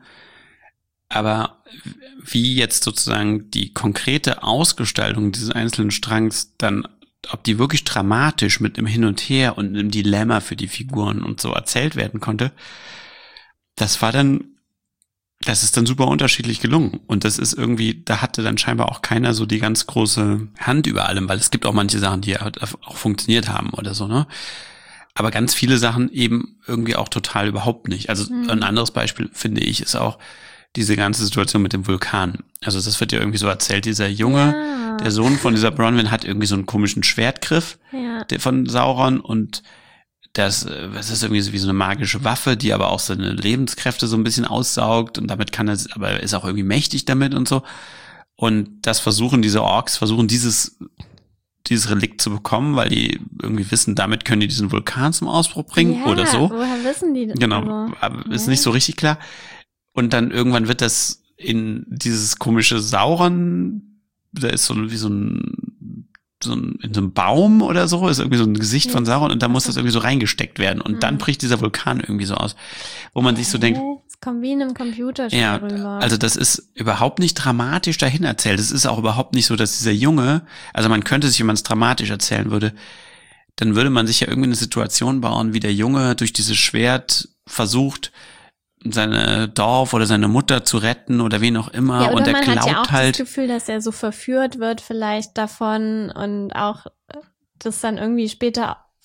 Aber wie jetzt sozusagen die konkrete Ausgestaltung dieses einzelnen Strangs dann, ob die wirklich dramatisch mit einem Hin und Her und einem Dilemma für die Figuren und so erzählt werden konnte, das war dann, das ist dann super unterschiedlich gelungen. Und das ist irgendwie, da hatte dann scheinbar auch keiner so die ganz große Hand über allem, weil es gibt auch manche Sachen, die halt auch funktioniert haben oder so, ne? Aber ganz viele Sachen eben irgendwie auch total überhaupt nicht. Also mhm. ein anderes Beispiel, finde ich, ist auch diese ganze Situation mit dem Vulkan. Also das wird ja irgendwie so erzählt, dieser Junge, Ja. der Sohn von dieser Bronwyn hat irgendwie so einen komischen Schwertgriff Ja. der von Sauron und das, das ist irgendwie so wie so eine magische Waffe, die aber auch seine Lebenskräfte so ein bisschen aussaugt und damit kann er, aber er ist auch irgendwie mächtig damit und so. Und das versuchen diese Orks, versuchen dieses dieses Relikt zu bekommen, weil die irgendwie wissen, damit können die diesen Vulkan zum Ausbruch bringen Ja, oder so. woher wissen die das? Genau, Also, aber ist ja. nicht so richtig klar. Und dann irgendwann wird das in dieses komische Sauron, da ist so wie so ein, so ein, in so einem Baum oder so, ist irgendwie so ein Gesicht von Sauron und da muss das irgendwie so reingesteckt werden und dann Mhm. bricht dieser Vulkan irgendwie so aus, wo man sich so denkt, Es kommt wie in einem Computerspiel ja, rüber. also das ist überhaupt nicht dramatisch dahin erzählt. Es ist auch überhaupt nicht so, dass dieser Junge, also man könnte sich, wenn man es dramatisch erzählen würde, dann würde man sich ja irgendwie eine Situation bauen, wie der Junge durch dieses Schwert versucht, seine Dorf oder seine Mutter zu retten oder wen auch immer ja, oder und er man glaubt hat ja auch halt, das Gefühl, dass er so verführt wird vielleicht davon und auch das dann irgendwie später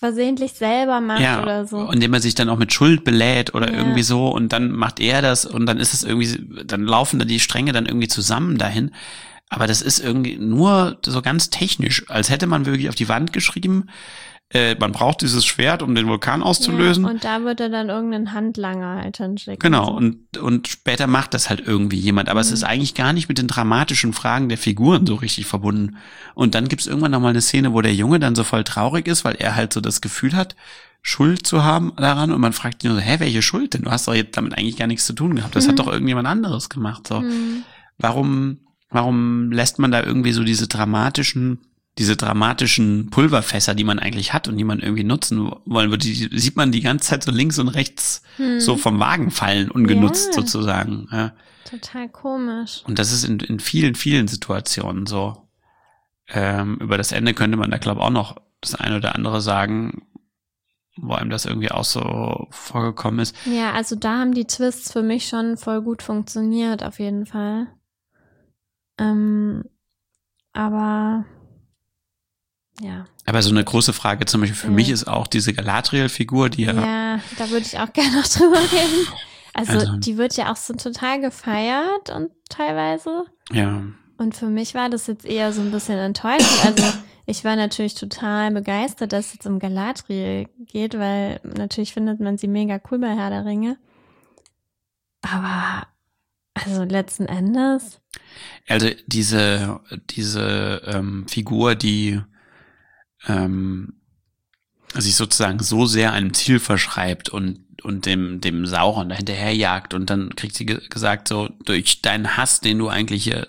versehentlich selber macht ja, oder so. Und indem er sich dann auch mit Schuld belädt oder Ja. irgendwie so und dann macht er das und dann ist es irgendwie, dann laufen da die Stränge dann irgendwie zusammen dahin. Aber das ist irgendwie nur so ganz technisch, als hätte man wirklich auf die Wand geschrieben, äh, man braucht dieses Schwert, um den Vulkan auszulösen. Ja, und da wird er dann irgendeinen Handlanger halt hinschicken. Genau, so. und, und später macht das halt irgendwie jemand. Aber mhm. es ist eigentlich gar nicht mit den dramatischen Fragen der Figuren so richtig verbunden. Und dann gibt's irgendwann nochmal eine Szene, wo der Junge dann so voll traurig ist, weil er halt so das Gefühl hat, Schuld zu haben daran. Und man fragt ihn so, hä, welche Schuld denn? Du hast doch jetzt damit eigentlich gar nichts zu tun gehabt. Das mhm. hat doch irgendjemand anderes gemacht. So, mhm. Warum, warum lässt man da irgendwie so diese dramatischen diese dramatischen Pulverfässer, die man eigentlich hat und die man irgendwie nutzen wollen würde, die sieht man die ganze Zeit so links und rechts hm. so vom Wagen fallen, ungenutzt ja. sozusagen. Ja. Total komisch. Und das ist in, in vielen, vielen Situationen so. Ähm, über das Ende könnte man da, glaube ich, auch noch das eine oder andere sagen, wo einem das irgendwie auch so vorgekommen ist. Ja, also da haben die Twists für mich schon voll gut funktioniert, auf jeden Fall. Ähm, aber ja. Aber so eine große Frage zum Beispiel für ja. mich ist auch diese Galadriel-Figur, die ja... Ja, da würde ich auch gerne noch drüber reden. Also, also die wird ja auch so total gefeiert und teilweise. Ja. Und für mich war das jetzt eher so ein bisschen enttäuschend. Also ich war natürlich total begeistert, dass es jetzt um Galadriel geht, weil natürlich findet man sie mega cool bei Herr der Ringe. Aber also letzten Endes... Also diese, diese ähm, Figur, die ähm, sich sozusagen so sehr einem Ziel verschreibt und und dem dem Sauron da hinterherjagt und dann kriegt sie ge- gesagt so, durch deinen Hass, den du eigentlich hier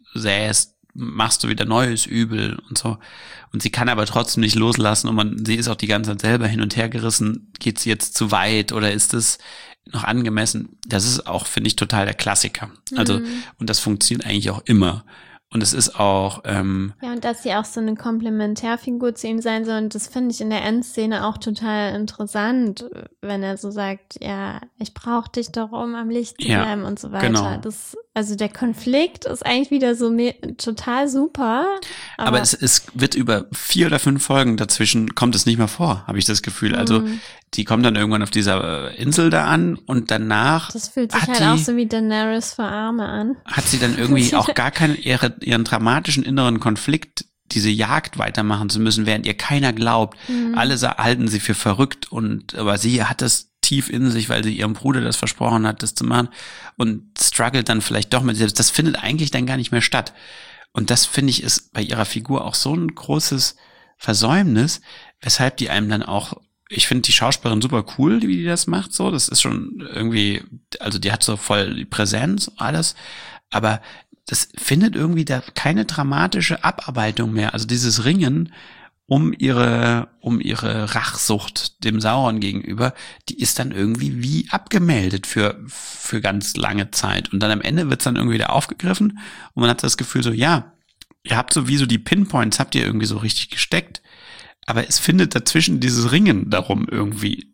sähst, machst du wieder neues Übel und so. Und sie kann aber trotzdem nicht loslassen und man, sie ist auch die ganze Zeit selber hin und her gerissen. Geht sie jetzt zu weit oder ist es noch angemessen? Das ist auch, finde ich, total der Klassiker. Also, Mhm. und das funktioniert eigentlich auch immer. Und es ist auch, ähm, Ja, und dass sie auch so eine Komplementärfigur zu ihm sein soll. Und das finde ich in der Endszene auch total interessant, wenn er so sagt, ja, ich brauche dich doch, um am Licht zu Ja, bleiben und so weiter. genau. Das, also der Konflikt ist eigentlich wieder so me- total super. Aber, aber es, es wird über vier oder fünf Folgen dazwischen, kommt es nicht mehr vor, habe ich das Gefühl. Also, Mhm. die kommt dann irgendwann auf dieser äh, Insel da an und danach das fühlt sich hat halt die, auch so wie Daenerys für Arme an. hat sie dann irgendwie auch gar keinen, ihre, ihren dramatischen inneren Konflikt, diese Jagd weitermachen zu müssen, während ihr keiner glaubt. Mhm. Alle sa- halten sie für verrückt und, aber sie hat es tief in sich, weil sie ihrem Bruder das versprochen hat, das zu machen und struggelt dann vielleicht doch mit sich selbst. Das findet eigentlich dann gar nicht mehr statt. Und das, finde ich, ist bei ihrer Figur auch so ein großes Versäumnis, weshalb die einem dann auch, ich finde die Schauspielerin super cool, wie die das macht, so, das ist schon irgendwie, also die hat so voll die Präsenz, alles, aber das findet irgendwie da keine dramatische Abarbeitung mehr, also dieses Ringen um ihre, um ihre Rachsucht dem Sauron gegenüber, die ist dann irgendwie wie abgemeldet für, für ganz lange Zeit und dann am Ende wird's dann irgendwie wieder aufgegriffen und man hat das Gefühl so, ja, ihr habt so wie so die Pinpoints, habt ihr irgendwie so richtig gesteckt, aber es findet dazwischen dieses Ringen darum irgendwie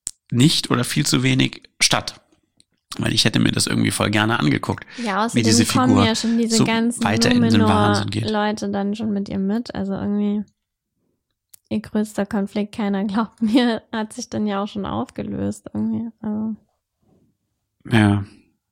nicht oder viel zu wenig statt. Weil ich hätte mir das irgendwie voll gerne angeguckt. Ja, wie diese außerdem kommen Figur ja schon diese so ganzen weiter in den Wahnsinn geht. Numenor-Leute dann schon mit ihr mit. Also irgendwie ihr größter Konflikt, keiner glaubt mir, hat sich dann ja auch schon aufgelöst irgendwie. Also, Ja,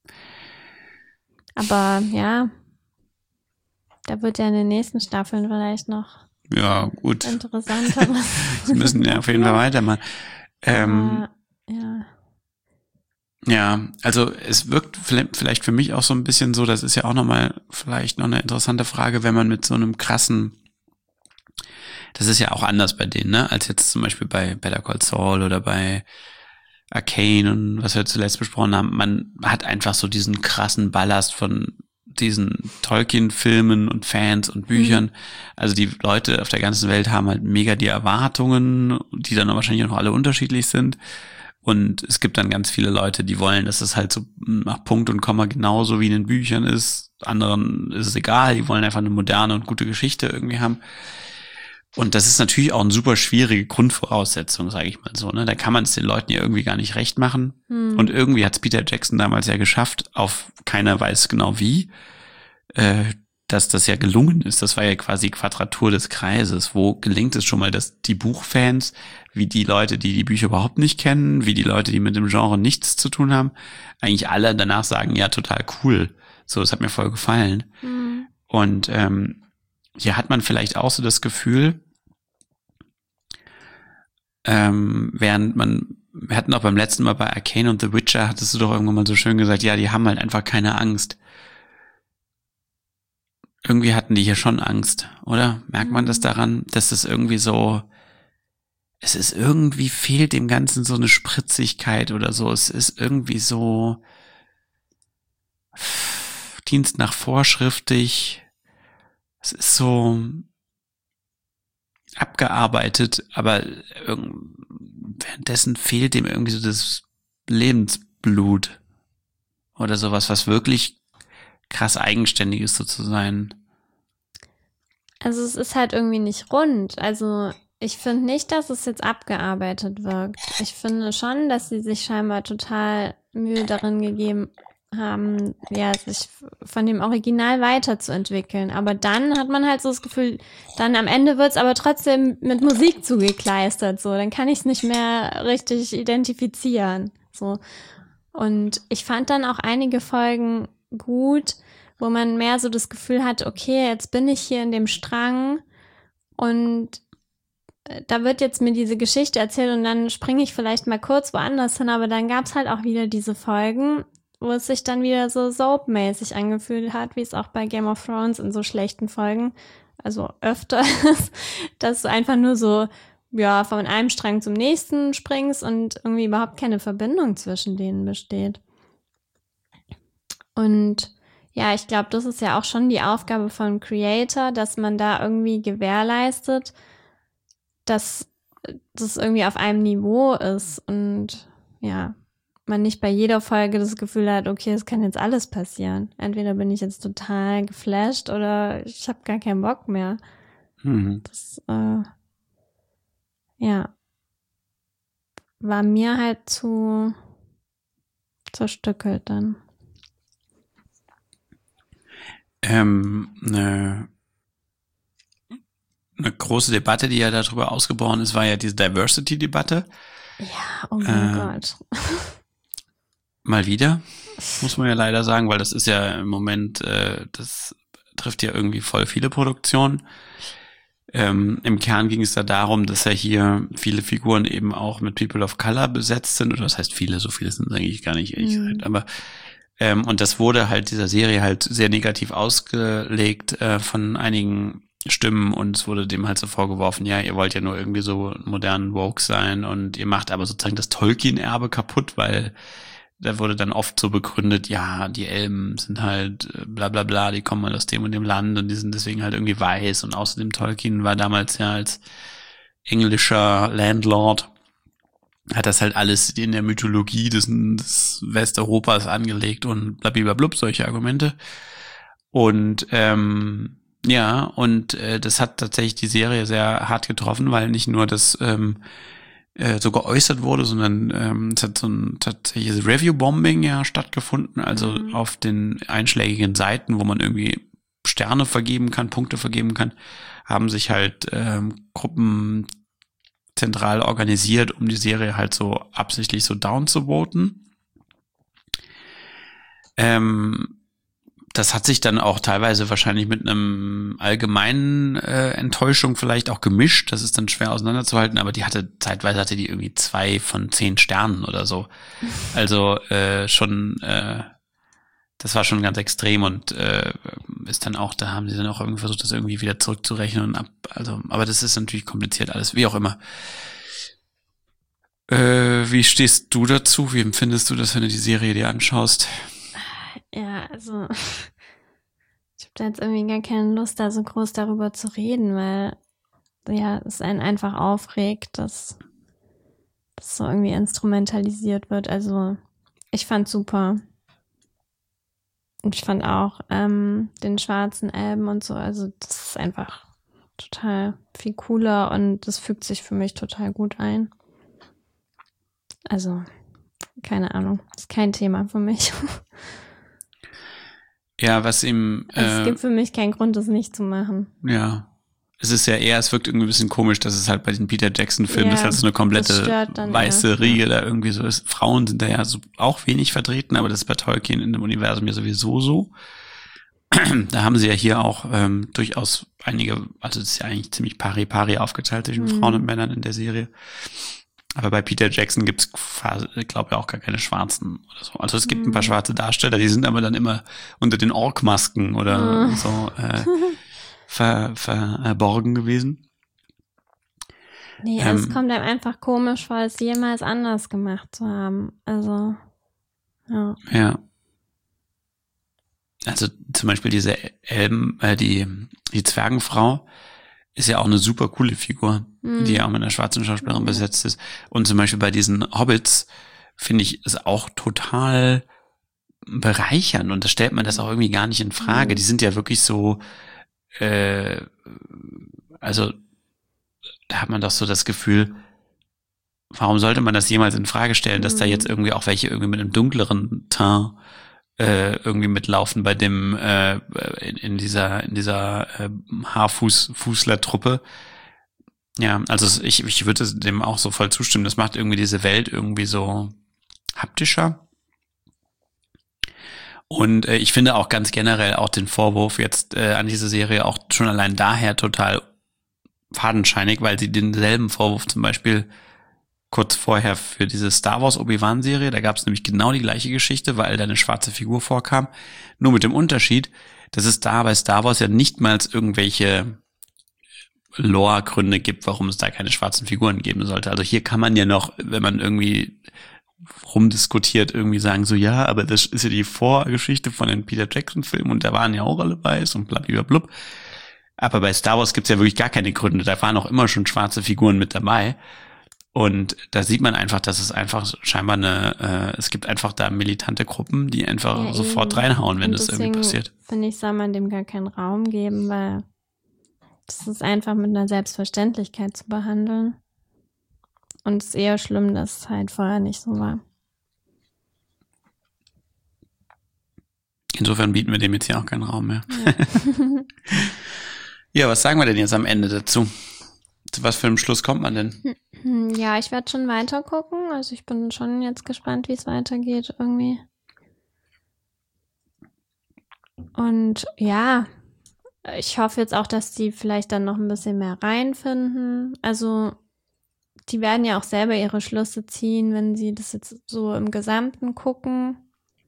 aber ja, da wird ja in den nächsten Staffeln vielleicht noch ja, gut. interessanter. Sie müssen ja auf jeden Fall weitermachen. Ähm, Aber, ja. Ja, also es wirkt vielleicht für mich auch so ein bisschen so, das ist ja auch nochmal vielleicht noch eine interessante Frage, wenn man mit so einem krassen, das ist ja auch anders bei denen, ne, als jetzt zum Beispiel bei Better Call Saul oder bei Arcane und was wir zuletzt besprochen haben, man hat einfach so diesen krassen Ballast von diesen Tolkien-Filmen und Fans und Büchern. Mhm. Also die Leute auf der ganzen Welt haben halt mega die Erwartungen, die dann wahrscheinlich auch alle unterschiedlich sind. Und es gibt dann ganz viele Leute, die wollen, dass es halt so nach Punkt und Komma genauso wie in den Büchern ist. Anderen ist es egal, die wollen einfach eine moderne und gute Geschichte irgendwie haben. Und das ist natürlich auch eine super schwierige Grundvoraussetzung, sage ich mal so. Ne? Da kann man es den Leuten ja irgendwie gar nicht recht machen. Hm. Und irgendwie hat es Peter Jackson damals ja geschafft, auf keiner weiß genau wie, äh, dass das ja gelungen ist. Das war ja quasi Quadratur des Kreises. Wo gelingt es schon mal, dass die Buchfans, wie die Leute, die die Bücher überhaupt nicht kennen, wie die Leute, die mit dem Genre nichts zu tun haben, eigentlich alle danach sagen, ja, total cool. So, das hat mir voll gefallen. Mhm. Und ähm, hier hat man vielleicht auch so das Gefühl, ähm, während man, wir hatten auch beim letzten Mal bei Arcane und The Witcher, hattest du doch irgendwann mal so schön gesagt, ja, die haben halt einfach keine Angst. Irgendwie hatten die hier schon Angst, oder? Merkt man das daran, dass es irgendwie so, es ist irgendwie, fehlt dem Ganzen so eine Spritzigkeit oder so. Es ist irgendwie so Dienst nach vorschriftig. Es ist so abgearbeitet, aber währenddessen fehlt dem irgendwie so das Lebensblut oder sowas, was wirklich krass eigenständig ist, so zu sein. Also es ist halt irgendwie nicht rund. Also ich finde nicht, dass es jetzt abgearbeitet wirkt. Ich finde schon, dass sie sich scheinbar total Mühe darin gegeben haben, ja, sich von dem Original weiterzuentwickeln. Aber dann hat man halt so das Gefühl, dann am Ende wird's aber trotzdem mit Musik zugekleistert. So, dann kann ich es nicht mehr richtig identifizieren. So. Und ich fand dann auch einige Folgen gut, wo man mehr so das Gefühl hat, okay, jetzt bin ich hier in dem Strang und da wird jetzt mir diese Geschichte erzählt und dann springe ich vielleicht mal kurz woanders hin, aber dann gab's halt auch wieder diese Folgen, wo es sich dann wieder so soapmäßig angefühlt hat, wie es auch bei Game of Thrones in so schlechten Folgen, also öfter ist, dass du einfach nur so, ja, von einem Strang zum nächsten springst und irgendwie überhaupt keine Verbindung zwischen denen besteht. Und ja, ich glaube, das ist ja auch schon die Aufgabe von Creator, dass man da irgendwie gewährleistet, dass das irgendwie auf einem Niveau ist und ja, man nicht bei jeder Folge das Gefühl hat, okay, es kann jetzt alles passieren. Entweder bin ich jetzt total geflasht oder ich habe gar keinen Bock mehr. Mhm. Das, äh, ja, war mir halt zu zerstückelt dann. Ähm, eine, eine große Debatte, die ja darüber ausgebrochen ist, war ja diese Diversity-Debatte. Ja, oh mein äh, Gott. Mal wieder, muss man ja leider sagen, weil das ist ja im Moment, äh, das trifft ja irgendwie voll viele Produktionen. Ähm, im Kern ging es da darum, dass ja hier viele Figuren eben auch mit People of Color besetzt sind, oder das heißt viele, so viele sind es eigentlich gar nicht, ehrlich gesagt, mhm. aber ähm, und das wurde halt dieser Serie halt sehr negativ ausgelegt äh, von einigen Stimmen und es wurde dem halt so vorgeworfen, ja, ihr wollt ja nur irgendwie so modern woke sein und ihr macht aber sozusagen das Tolkien-Erbe kaputt, weil da wurde dann oft so begründet, ja, die Elben sind halt bla bla bla, die kommen mal aus dem und dem Land und die sind deswegen halt irgendwie weiß und außerdem Tolkien war damals ja als englischer Landlord, hat das halt alles in der Mythologie des, des Westeuropas angelegt und blablablub, solche Argumente. Und ähm, ja, und äh, das hat tatsächlich die Serie sehr hart getroffen, weil nicht nur das ähm, äh, so geäußert wurde, sondern ähm, es hat so ein tatsächliches Review-Bombing ja stattgefunden, also mhm. auf den einschlägigen Seiten, wo man irgendwie Sterne vergeben kann, Punkte vergeben kann, haben sich halt ähm, Gruppen zentral organisiert, um die Serie halt so absichtlich so down zu voten. Ähm, das hat sich dann auch teilweise wahrscheinlich mit einem allgemeinen äh, Enttäuschung vielleicht auch gemischt. Das ist dann schwer auseinanderzuhalten, aber die hatte, zeitweise hatte die irgendwie zwei von zehn Sternen oder so. Also äh, schon, äh, das war schon ganz extrem und äh, ist dann auch, da haben sie dann auch irgendwie versucht, das irgendwie wieder zurückzurechnen und ab, also, aber das ist natürlich kompliziert alles, wie auch immer. Äh, wie stehst du dazu? Wie empfindest du das, wenn du die Serie dir anschaust? Ja, also ich habe da jetzt irgendwie gar keine Lust, da so groß darüber zu reden, weil ja, es einen einfach aufregt, dass das so irgendwie instrumentalisiert wird. Also ich fand's super. Und ich fand auch ähm, den schwarzen Elben und so, also das ist einfach total viel cooler und das fügt sich für mich total gut ein. Also, keine Ahnung, ist kein Thema für mich. Ja, was ihm... Äh, es gibt für mich keinen Grund, das nicht zu machen. Ja. Es ist ja eher, es wirkt irgendwie ein bisschen komisch, dass es halt bei den Peter Jackson-Filmen Ja, ist halt so eine komplette dann weiße eher. Riege da irgendwie so ist. Frauen sind da ja so auch wenig vertreten, aber das ist bei Tolkien in dem Universum ja sowieso so. Da haben sie ja hier auch ähm, durchaus einige, also es ist ja eigentlich ziemlich pari-pari aufgeteilt zwischen Mhm. Frauen und Männern in der Serie. Aber bei Peter Jackson gibt's, ich glaube ja auch gar keine Schwarzen oder so. Also es gibt ein paar schwarze Darsteller, die sind aber dann immer unter den Ork-Masken oder Mhm. so äh, ver, verborgen gewesen. Nee, Ähm. es kommt einem einfach komisch vor, es jemals anders gemacht zu haben. Also, ja. Ja. Also zum Beispiel diese Elben, äh, die, die Zwergenfrau ist ja auch eine super coole Figur, Mhm. die ja auch mit einer schwarzen Schauspielerin besetzt ist. Und zum Beispiel bei diesen Hobbits finde ich es auch total bereichernd und da stellt man das auch irgendwie gar nicht in Frage. Mhm. Die sind ja wirklich so, äh, also da hat man doch so das Gefühl, warum sollte man das jemals in Frage stellen, dass da Mhm. jetzt irgendwie auch welche irgendwie mit einem dunkleren Teint äh, irgendwie mitlaufen bei dem äh, in, in dieser in dieser äh, Haarfuß Fußler-Truppe. Ja, also ich ich würde dem auch so voll zustimmen. Das macht irgendwie diese Welt irgendwie so haptischer. Und äh, ich finde auch ganz generell auch den Vorwurf jetzt äh, an diese Serie auch schon allein daher total fadenscheinig, weil sie denselben Vorwurf zum Beispiel kurz vorher für diese Star Wars Obi-Wan-Serie, da gab es nämlich genau die gleiche Geschichte, weil da eine schwarze Figur vorkam, nur mit dem Unterschied, dass es da bei Star Wars ja nicht mal irgendwelche Lore-Gründe gibt, warum es da keine schwarzen Figuren geben sollte. Also hier kann man ja noch, wenn man irgendwie rumdiskutiert, irgendwie sagen so, ja, aber das ist ja die Vorgeschichte von den Peter Jackson-Filmen und da waren ja auch alle weiß und blablabla. Aber bei Star Wars gibt's ja wirklich gar keine Gründe, da waren auch immer schon schwarze Figuren mit dabei. Und da sieht man einfach, dass es einfach scheinbar eine, äh, es gibt einfach da militante Gruppen, die einfach Ja, sofort eben. reinhauen, wenn Und das irgendwie deswegen passiert. Finde ich, soll man dem gar keinen Raum geben, weil das ist einfach mit einer Selbstverständlichkeit zu behandeln. Und es ist eher schlimm, dass es halt vorher nicht so war. Insofern bieten wir dem jetzt hier auch keinen Raum mehr. Ja, was sagen wir denn jetzt am Ende dazu? Zu was für einem Schluss kommt man denn? Hm, Ja, ich werde schon weiter gucken. Also ich bin schon jetzt gespannt, wie es weitergeht irgendwie. Und ja, ich hoffe jetzt auch, dass die vielleicht dann noch ein bisschen mehr reinfinden. Also die werden ja auch selber ihre Schlüsse ziehen, wenn sie das jetzt so im Gesamten gucken.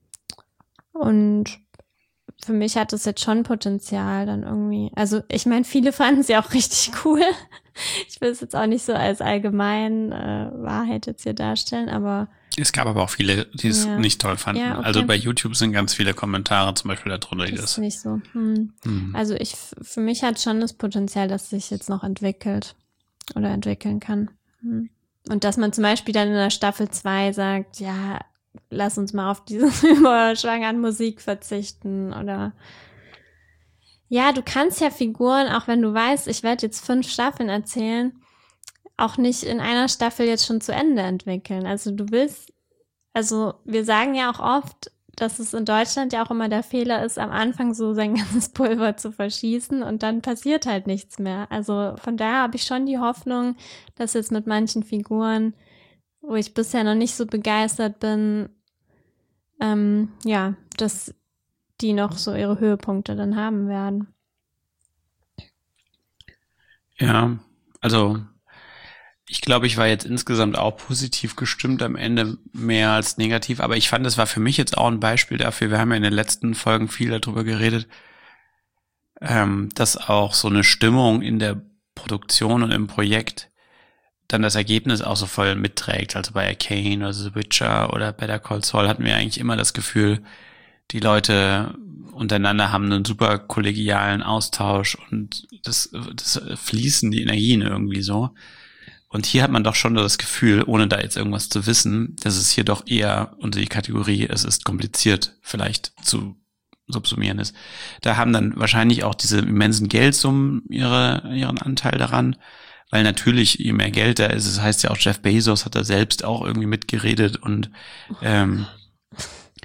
Und für mich hat das jetzt schon Potenzial dann irgendwie. Also ich meine, viele fanden es ja auch richtig cool. Ich will es jetzt auch nicht so als allgemein äh, Wahrheit jetzt hier darstellen, aber Es gab aber auch viele, die es Ja. nicht toll fanden. Ja, okay. Also bei YouTube sind ganz viele Kommentare zum Beispiel darunter, die ist das. nicht so. Hm. Hm. Also ich, für mich hat schon das Potenzial, dass es sich jetzt noch entwickelt oder entwickeln kann. Hm. Und dass man zum Beispiel dann in der Staffel zwei sagt, ja, lass uns mal auf diese überschwangeren Musik verzichten oder ja, du kannst ja Figuren, auch wenn du weißt, ich werde jetzt fünf Staffeln erzählen, auch nicht in einer Staffel jetzt schon zu Ende entwickeln. Also du willst, also wir sagen ja auch oft, dass es in Deutschland ja auch immer der Fehler ist, am Anfang so sein ganzes Pulver zu verschießen und dann passiert halt nichts mehr. Also von daher habe ich schon die Hoffnung, dass jetzt mit manchen Figuren, wo ich bisher noch nicht so begeistert bin, ähm, ja, dass die noch so ihre Höhepunkte dann haben werden. Ja, also ich glaube, ich war jetzt insgesamt auch positiv gestimmt am Ende, mehr als negativ. Aber ich fand, es war für mich jetzt auch ein Beispiel dafür. Wir haben ja in den letzten Folgen viel darüber geredet, ähm, dass auch so eine Stimmung in der Produktion und im Projekt dann das Ergebnis auch so voll mitträgt. Also bei Arcane oder The Witcher oder Better Call Saul hatten wir eigentlich immer das Gefühl, die Leute untereinander haben einen super kollegialen Austausch und das, das fließen die Energien irgendwie so. Und hier hat man doch schon das Gefühl, ohne da jetzt irgendwas zu wissen, dass es hier doch eher unter die Kategorie, es ist kompliziert vielleicht zu subsumieren ist. Da haben dann wahrscheinlich auch diese immensen Geldsummen ihre, ihren Anteil daran, weil natürlich je mehr Geld da ist, das heißt ja auch Jeff Bezos hat da selbst auch irgendwie mitgeredet und ähm,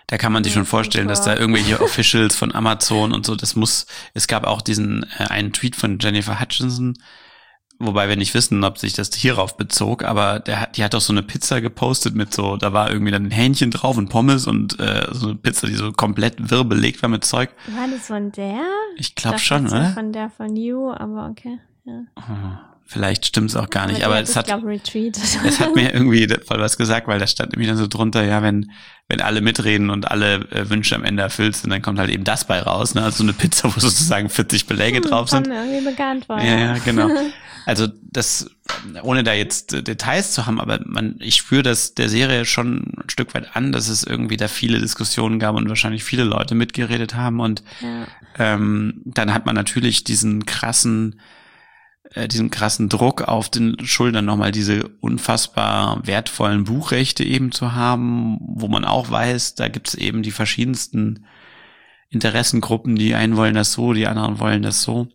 Da kann man sich schon vorstellen, dass da irgendwelche Officials von Amazon und so, das muss, es gab auch diesen äh, einen Tweet von Jennifer Hutchinson, wobei wir nicht wissen, ob sich das hierauf bezog, aber der hat, die hat doch so eine Pizza gepostet mit so, da war irgendwie dann ein Hähnchen drauf und Pommes und äh, so eine Pizza, die so komplett wirr belegt war mit Zeug. War das von der? Ich glaube Ich schon, dachte, oder? Von der von You, aber okay. Ja. Oh, vielleicht stimmt's auch gar nicht, aber aber die es hat, hat, ich glaub, retweetet. es hat mir irgendwie voll was gesagt, weil da stand nämlich dann so drunter, ja, wenn wenn alle mitreden und alle äh, Wünsche am Ende erfüllt sind, dann kommt halt eben das bei raus, ne? Also so eine Pizza, wo sozusagen vierzig Beläge hm, drauf sind. Mir irgendwie bekannt war. Ja, ja, genau. Also das, ohne da jetzt äh, Details zu haben, aber man, ich spüre das der Serie schon ein Stück weit an, dass es irgendwie da viele Diskussionen gab und wahrscheinlich viele Leute mitgeredet haben und Ja. ähm, dann hat man natürlich diesen krassen äh, diesen krassen Druck auf den Schultern, nochmal diese unfassbar wertvollen Buchrechte eben zu haben, wo man auch weiß, da gibt's eben die verschiedensten Interessengruppen, die einen wollen das so, die anderen wollen das so.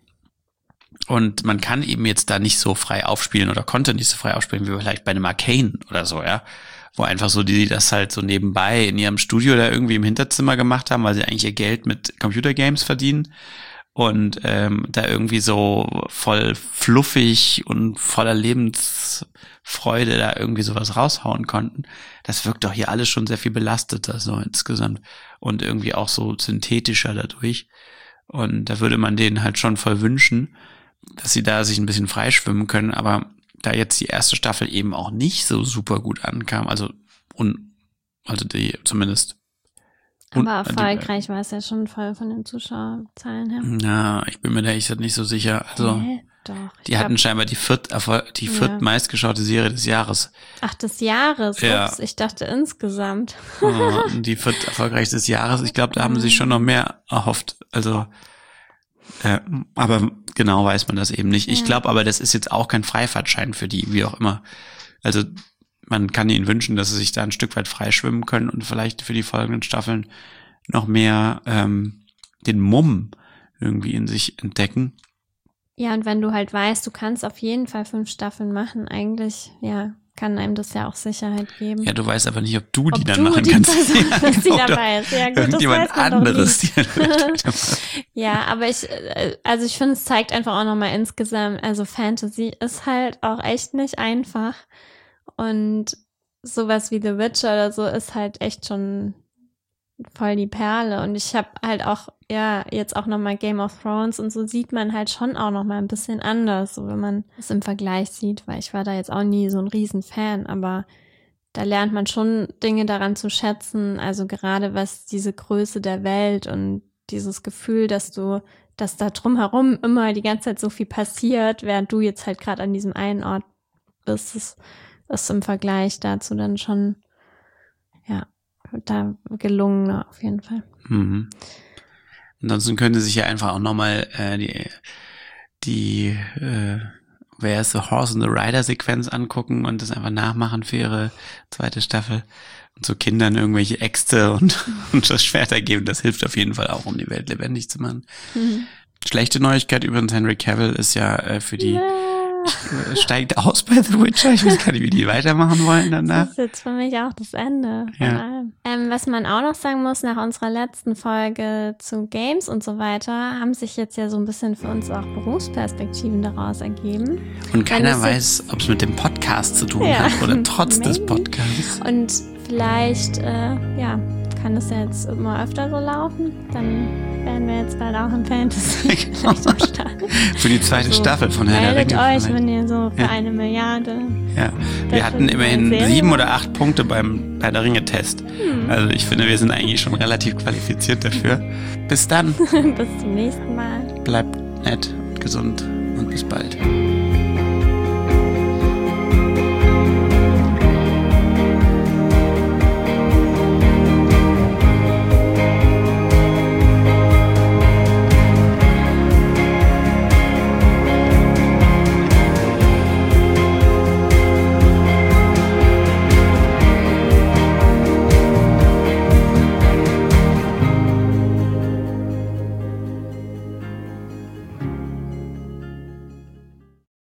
Und man kann eben jetzt da nicht so frei aufspielen oder konnte nicht so frei aufspielen, wie vielleicht bei einem Arcane oder so, ja. Wo einfach so die das halt so nebenbei in ihrem Studio da irgendwie im Hinterzimmer gemacht haben, weil sie eigentlich ihr Geld mit Computergames verdienen. Und ähm, da irgendwie so voll fluffig und voller Lebensfreude da irgendwie sowas raushauen konnten. Das wirkt doch hier alles schon sehr viel belasteter so insgesamt und irgendwie auch so synthetischer dadurch. Und da würde man denen halt schon voll wünschen, dass sie da sich ein bisschen freischwimmen können. Aber da jetzt die erste Staffel eben auch nicht so super gut ankam, also un, also die zumindest Aber erfolgreich war es ja schon voll von den Zuschauerzahlen her. Na, ich bin mir da echt nicht so sicher. Also, Hä? Doch. Ich die glaub, hatten scheinbar die viert, die Ja. viert meistgeschaute Serie des Jahres. Ach, des Jahres. Ja. Ups, ich dachte insgesamt. Oh, die viert erfolgreichste des Jahres. Ich glaube, da haben sie sich schon noch mehr erhofft. Also, äh, aber genau weiß man das eben nicht. Ich Ja. glaube aber, das ist jetzt auch kein Freifahrtschein für die, wie auch immer. Also, man kann ihnen wünschen, dass sie sich da ein Stück weit freischwimmen können und vielleicht für die folgenden Staffeln noch mehr ähm, den Mumm irgendwie in sich entdecken. Ja, und wenn du halt weißt, du kannst auf jeden Fall fünf Staffeln machen, eigentlich, ja, kann einem das ja auch Sicherheit geben. Ja, du weißt aber nicht, ob du die Ob dann du machen die kannst. Person, Ja, dass die genau, dabei ist. Ja, gut, das irgendjemand weiß man doch anderes. nicht. Die dann Ja, aber ich, äh, also ich finde, es zeigt einfach auch nochmal insgesamt, also Fantasy ist halt auch echt nicht einfach. Und sowas wie The Witcher oder so ist halt echt schon voll die Perle. Und ich habe halt auch, ja, jetzt auch nochmal Game of Thrones und so sieht man halt schon auch nochmal ein bisschen anders, so wenn man es im Vergleich sieht, weil ich war da jetzt auch nie so ein Riesenfan, aber da lernt man schon Dinge daran zu schätzen, also gerade was diese Größe der Welt und dieses Gefühl, dass du, dass da drumherum immer die ganze Zeit so viel passiert, während du jetzt halt gerade an diesem einen Ort bist, ist, ist im Vergleich dazu dann schon, ja, da gelungener auf jeden Fall. Mhm. Ansonsten könnte sich ja einfach auch nochmal äh, die, die äh, Wer ist the Horse and the Rider Sequenz angucken und das einfach nachmachen für ihre zweite Staffel und so Kindern irgendwelche Äxte und, und das Schwerter geben. Das hilft auf jeden Fall auch, um die Welt lebendig zu machen. Mhm. Schlechte Neuigkeit übrigens, Henry Cavill ist ja äh, für die Ja. äh, steigt aus bei The Witcher. Ich weiß gar nicht, wie die weitermachen wollen danach. Das ist jetzt für mich auch das Ende von Ja. allem. Ähm, was man auch noch sagen muss, nach unserer letzten Folge zu Games und so weiter, haben sich jetzt ja so ein bisschen für uns auch Berufsperspektiven daraus ergeben. Und keiner es weiß, ob es mit dem Podcast zu tun Ja, hat oder trotz des maybe. Podcasts. Und vielleicht, äh, ja, kann es ja jetzt immer öfter so laufen. Dann werden wir jetzt bald auch im Fantasy vielleicht am Start. Für die zweite Also, Staffel von Herr der Meldet Ringe. euch, vielleicht. wenn ihr so für Ja. eine Milliarde. Ja, wir Das hatten ist immerhin eine Serie. sieben oder acht Punkte beim Herr der Ringe-Test. Hm. Also ich finde, wir sind eigentlich schon relativ qualifiziert dafür. Bis dann, Bis zum nächsten Mal. bleibt nett und gesund und bis bald.